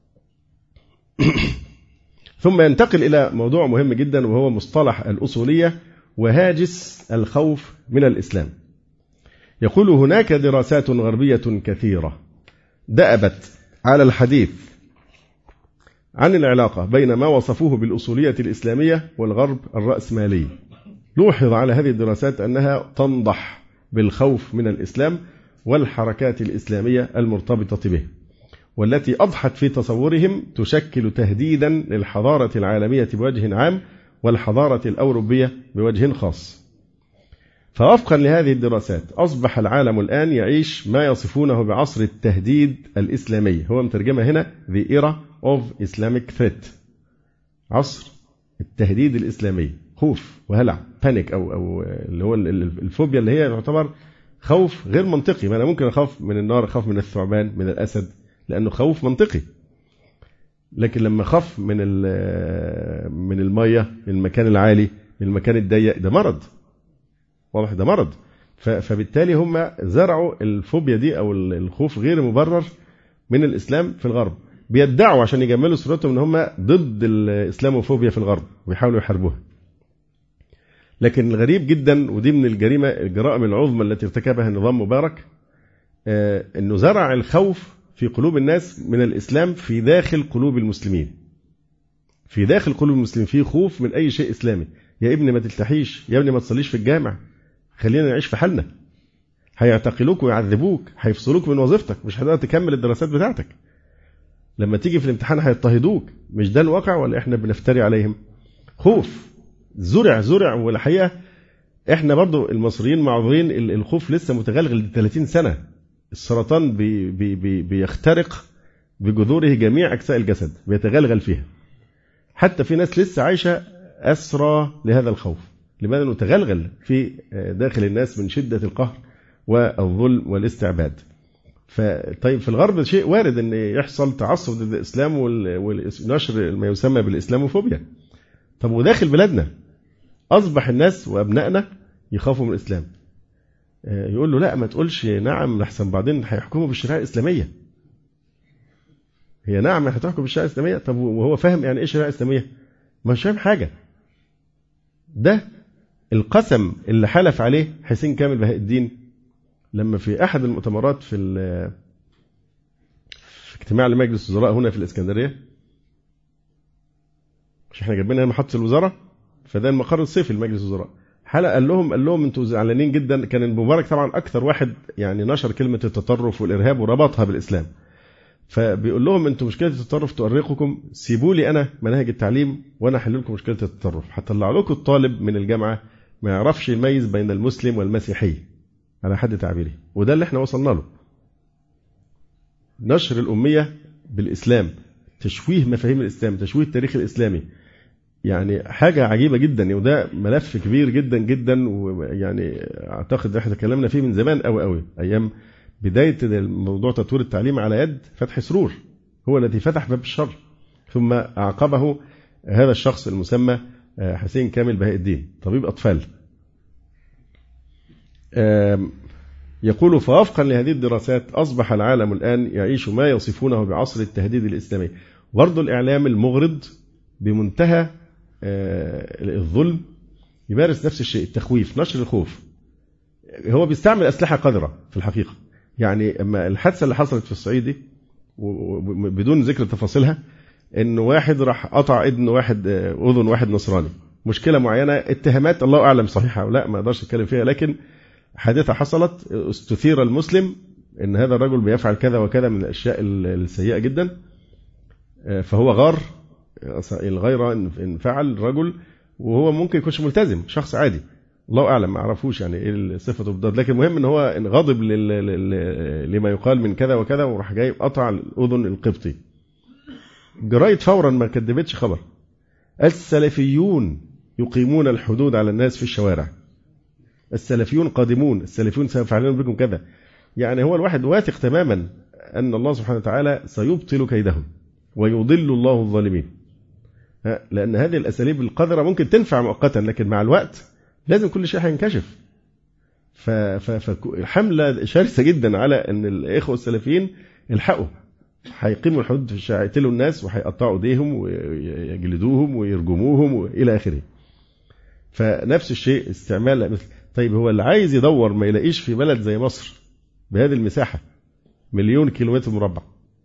ثم ينتقل إلى موضوع مهم جدا، وهو مصطلح الأصولية وهاجس الخوف من الإسلام. يقول هناك دراسات غربية كثيرة دأبت على الحديث عن العلاقة بين ما وصفوه بالأصولية الإسلامية والغرب الرأسمالي. لوحظ على هذه الدراسات أنها تنضح بالخوف من الإسلام والحركات الإسلامية المرتبطة به، والتي أضحت في تصورهم تشكل تهديدا للحضارة العالمية بوجه عام والحضارة الأوروبية بوجه خاص. فوفقا لهذه الدراسات أصبح العالم الآن يعيش ما يصفونه بعصر التهديد الإسلامي. هو مترجمة هنا The Era of Islamic Threat، عصر التهديد الإسلامي، خوف وهلع، بانيك أو, أو اللي هو الفوبيا، اللي هي تعتبر خوف غير منطقي. ما أنا ممكن أخاف من النار، أخاف من الثعبان، من الأسد، لأنه خوف منطقي. لكن لما خاف من من المية، من المكان العالي، من المكان الضيق، ده مرض واضح، ده مرض. فبالتالي هم زرعوا الفوبيا دي أو الخوف غير مبرر من الإسلام في الغرب، بيدعوا عشان يجملوا صورتهم ان هم ضد الإسلاموفوبيا في الغرب ويحاولوا يحاربوها. لكن الغريب جدا، ودي من الجريمة الجرائم العظمى التي ارتكبها النظام مبارك، انه زرع الخوف في قلوب الناس من الإسلام في داخل قلوب المسلمين. في داخل قلوب المسلمين في خوف من أي شيء إسلامي. يا ابني ما تلتحيش، يا ابني ما تصليش في الجامع، خلينا نعيش في حالنا. هيعتقلوك ويعذبوك، هيفصلوك من وظيفتك، مش هتقدر تكمل الدراسات بتاعتك. لما تيجي في الامتحان هيضطهدوك. مش ده الواقع ولا احنا بنفتري عليهم؟ خوف زرع زرع والحقيقة احنا برضو المصريين معذورين، الخوف لسه متغلغل ثلاثين سنة. السرطان بي بي بي بيخترق بجذوره جميع أجزاء الجسد، بيتغلغل فيها. حتى في ناس لسه عايشة أسرى لهذا الخوف. لماذا؟ انه تغلغل في داخل الناس من شدة القهر والظلم والاستعباد. فطيب في الغرب شيء وارد ان يحصل تعصب ضد الاسلام ونشر ما يسمى بالاسلاموفوبيا. طب وداخل بلادنا اصبح الناس وابنائنا يخافوا من الاسلام. يقول له لا ما تقولش نعم لحسن بعدين هيحكموا بالشريعه الاسلاميه. هي نعم هتحكم بالشريعه الاسلاميه. طب وهو فاهم يعني ايه شريعه اسلاميه؟ مش فاهم حاجه. ده القسم اللي حلف عليه حسين كامل بهاء الدين لما في أحد المؤتمرات في, في اجتماع لمجلس الوزراء هنا في الإسكندرية. مش احنا جايبينها محطة الوزارة، فده المقر الصيفي لمجلس الوزراء. حلقة قال لهم قال لهم انتوا زعلانين جدا. كان المبارك طبعا أكثر واحد يعني نشر كلمة التطرف والإرهاب وربطها بالإسلام. فبيقول لهم انتوا مشكلة التطرف تؤرقكم، سيبوا لي أنا مناهج التعليم وأنا أحل لكم مشكلة التطرف. هطلع لكم الطالب من الجامعة ما يعرفش يميز بين المسلم والمسيحي على حد تعبيره. وده اللي احنا وصلنا له. نشر الأمية بالإسلام، تشويه مفاهيم الإسلام، تشويه التاريخ الإسلامي. يعني حاجة عجيبة جدا، وده ملف كبير جدا جدا. ويعني أعتقد احنا تكلمنا فيه من زمان قوي قوي، أيام بداية موضوع تطوير التعليم على يد فتحي سرور، هو الذي فتح باب الشر. ثم أعقبه هذا الشخص المسمى حسين كامل بهاء الدين، طبيب أطفال. يقول فوفقا لهذه الدراسات أصبح العالم الآن يعيش ما يصفونه بعصر التهديد الإسلامي. برضو الإعلام المغرض بمنتهى الظلم يمارس نفس الشيء، التخويف، نشر الخوف. هو بيستعمل أسلحة قذرة في الحقيقة. يعني أما الحادثة اللي حصلت في الصعيد بدون ذكر تفاصيلها، إنه واحد راح قطع إذن واحد أذن واحد نصراني، مشكلة معينة، اتهامات الله أعلم صحيحة أو لا، ما أقدرش أتكلم فيها، لكن حادثة حصلت استثير المسلم إن هذا الرجل بيفعل كذا وكذا من الأشياء السيئة جدا. فهو غار الغيرة إن فعل رجل، وهو ممكن يكونش ملتزم، شخص عادي الله أعلم، ما أعرفوش يعني إيه صفته بالضبط، لكن المهم إن هو غضب لما يقال من كذا وكذا، وراح جاي قطع الأذن القبطي. جرايد فورا ما كدبتش خبر، السلفيون يقيمون الحدود على الناس في الشوارع، السلفيون قادمون، السلفيون سيفعلون بكم كذا. يعني هو الواحد واثق تماما أن الله سبحانه وتعالى سيبطل كيدهم ويضل الله الظالمين، لأن هذه الأساليب القذرة ممكن تنفع مؤقتا، لكن مع الوقت لازم كل شيء هينكشف. فحملة شرسة جدا على أن الإخوة السلفيين الحقوا، هيقيموا الحدود في الشارع، يقتلوا الناس وهيقطعوا ايديهم ويجلدوهم ويرجموهم وإلى آخره. فنفس الشيء استعمال مثل. طيب هو اللي عايز يدور ما يلاقيش في بلد زي مصر بهذه المساحة مليون كيلومتر مربع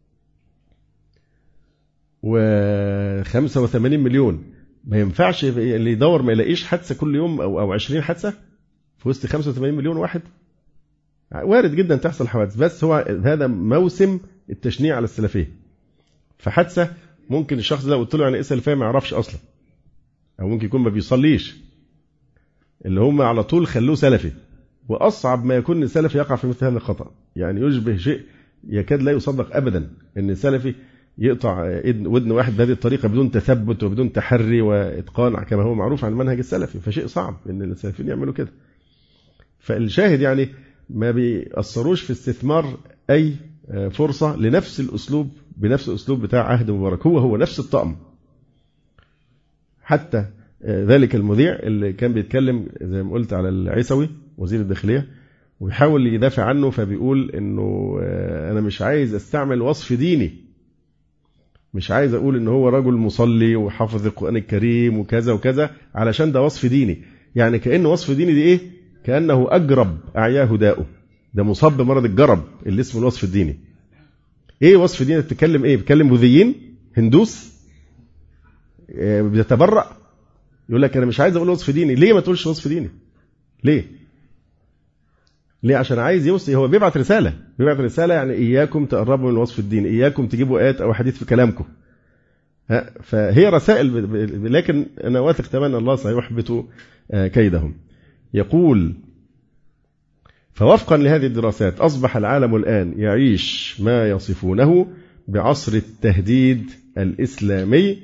وخمسة وثمانين مليون، ما ينفعش اللي يدور ما يلاقيش حادثة كل يوم أو أو عشرين حادثة في وسط خمسة وثمانين مليون واحد. وارد جدا تحصل حوادث، بس هو هذا موسم التشنيع على السلفية. فحادثة ممكن الشخص ده قلت له يعني ايه سلفية ما يعرفش أصلا، أو ممكن يكون ما بيصليش، اللي هم على طول خلوه سلفي. وأصعب ما يكون السلفي يقع في مثل هذا الخطأ، يعني يشبه شيء يكاد لا يصدق أبدا أن السلفي يقطع ودن واحد بهذه الطريقة بدون تثبت وبدون تحري وإتقان كما هو معروف عن المنهج السلفي. فشيء صعب أن السلفيين يعملوا كده. فالشاهد يعني ما بيأثروش في استثمار أي فرصة لنفس الأسلوب بنفس الأسلوب بتاع عهد مبارك، هو هو نفس الطقم. حتى ذلك المذيع اللي كان بيتكلم زي ما قلت على العيسوي وزير الداخلية ويحاول يدافع عنه، فبيقول إنه أنا مش عايز أستعمل وصف ديني، مش عايز أقول إنه هو رجل مصلي وحافظ القرآن الكريم وكذا وكذا علشان ده وصف ديني. يعني كأنه وصف ديني دي إيه؟ كأنه أجرب أعياه داؤه، ده مصاب بمرض الجرب اللي اسمه الوصف الديني. إيه وصف ديني؟ بتتكلم إيه؟ بتتكلم بوذيين هندوس بيتبرأ، يقول لك أنا مش عايز أقول وصف ديني. ليه ما تقولش وصف ديني؟ ليه؟ ليه؟ عشان عايز يوصي، هو بيبعت رسالة، بيبعت رسالة يعني إياكم تقربوا من الوصف الديني، إياكم تجيبوا آيات أو حديث في كلامكم. فهي رسائل، لكن أنا واثق تماما الله سيحبط كيدهم. يقول: فوفقا لهذه الدراسات أصبح العالم الآن يعيش ما يصفونه بعصر التهديد الإسلامي،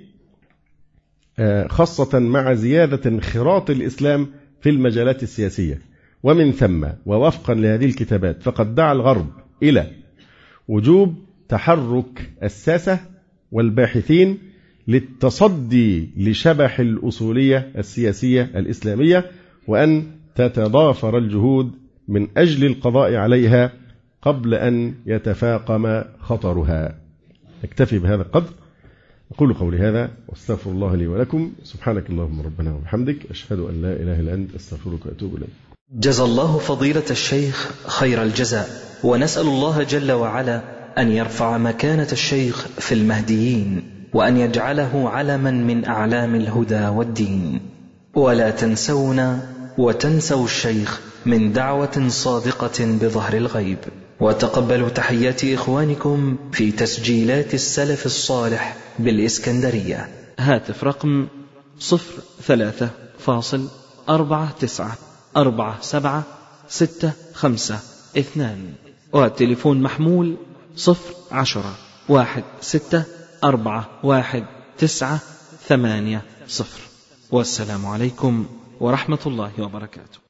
خاصة مع زيادة انخراط الإسلام في المجالات السياسية. ومن ثم ووفقا لهذه الكتابات فقد دعا الغرب إلى وجوب تحرك الساسة والباحثين للتصدي لشبح الأصولية السياسية الإسلامية، وأن تتضافر الجهود من أجل القضاء عليها قبل أن يتفاقم خطرها. نكتفي بهذا القدر. أقول قولي هذا واستغفر الله لي ولكم. سبحانك اللهم ربنا وبحمدك، أشهد أن لا إله إلا أنت، أستغفرك وأتوب إليك.
جزى الله فضيلة الشيخ خير الجزاء، ونسأل الله جل وعلا أن يرفع مكانة الشيخ في المهديين، وأن يجعله علما من أعلام الهدى والدين. ولا تنسونا وتنسوا الشيخ من دعوة صادقة بظهر الغيب. وتقبلوا تحيات إخوانكم في تسجيلات السلف الصالح بالإسكندرية. هاتف رقم صفر ثلاثة فاصل أربعة تسعة أربعة سبعة ستة خمسة اثنان، والتليفون محمول صفر عشرة واحد ستة أربعة واحد تسعة ثمانية صفر. والسلام عليكم ورحمة الله وبركاته.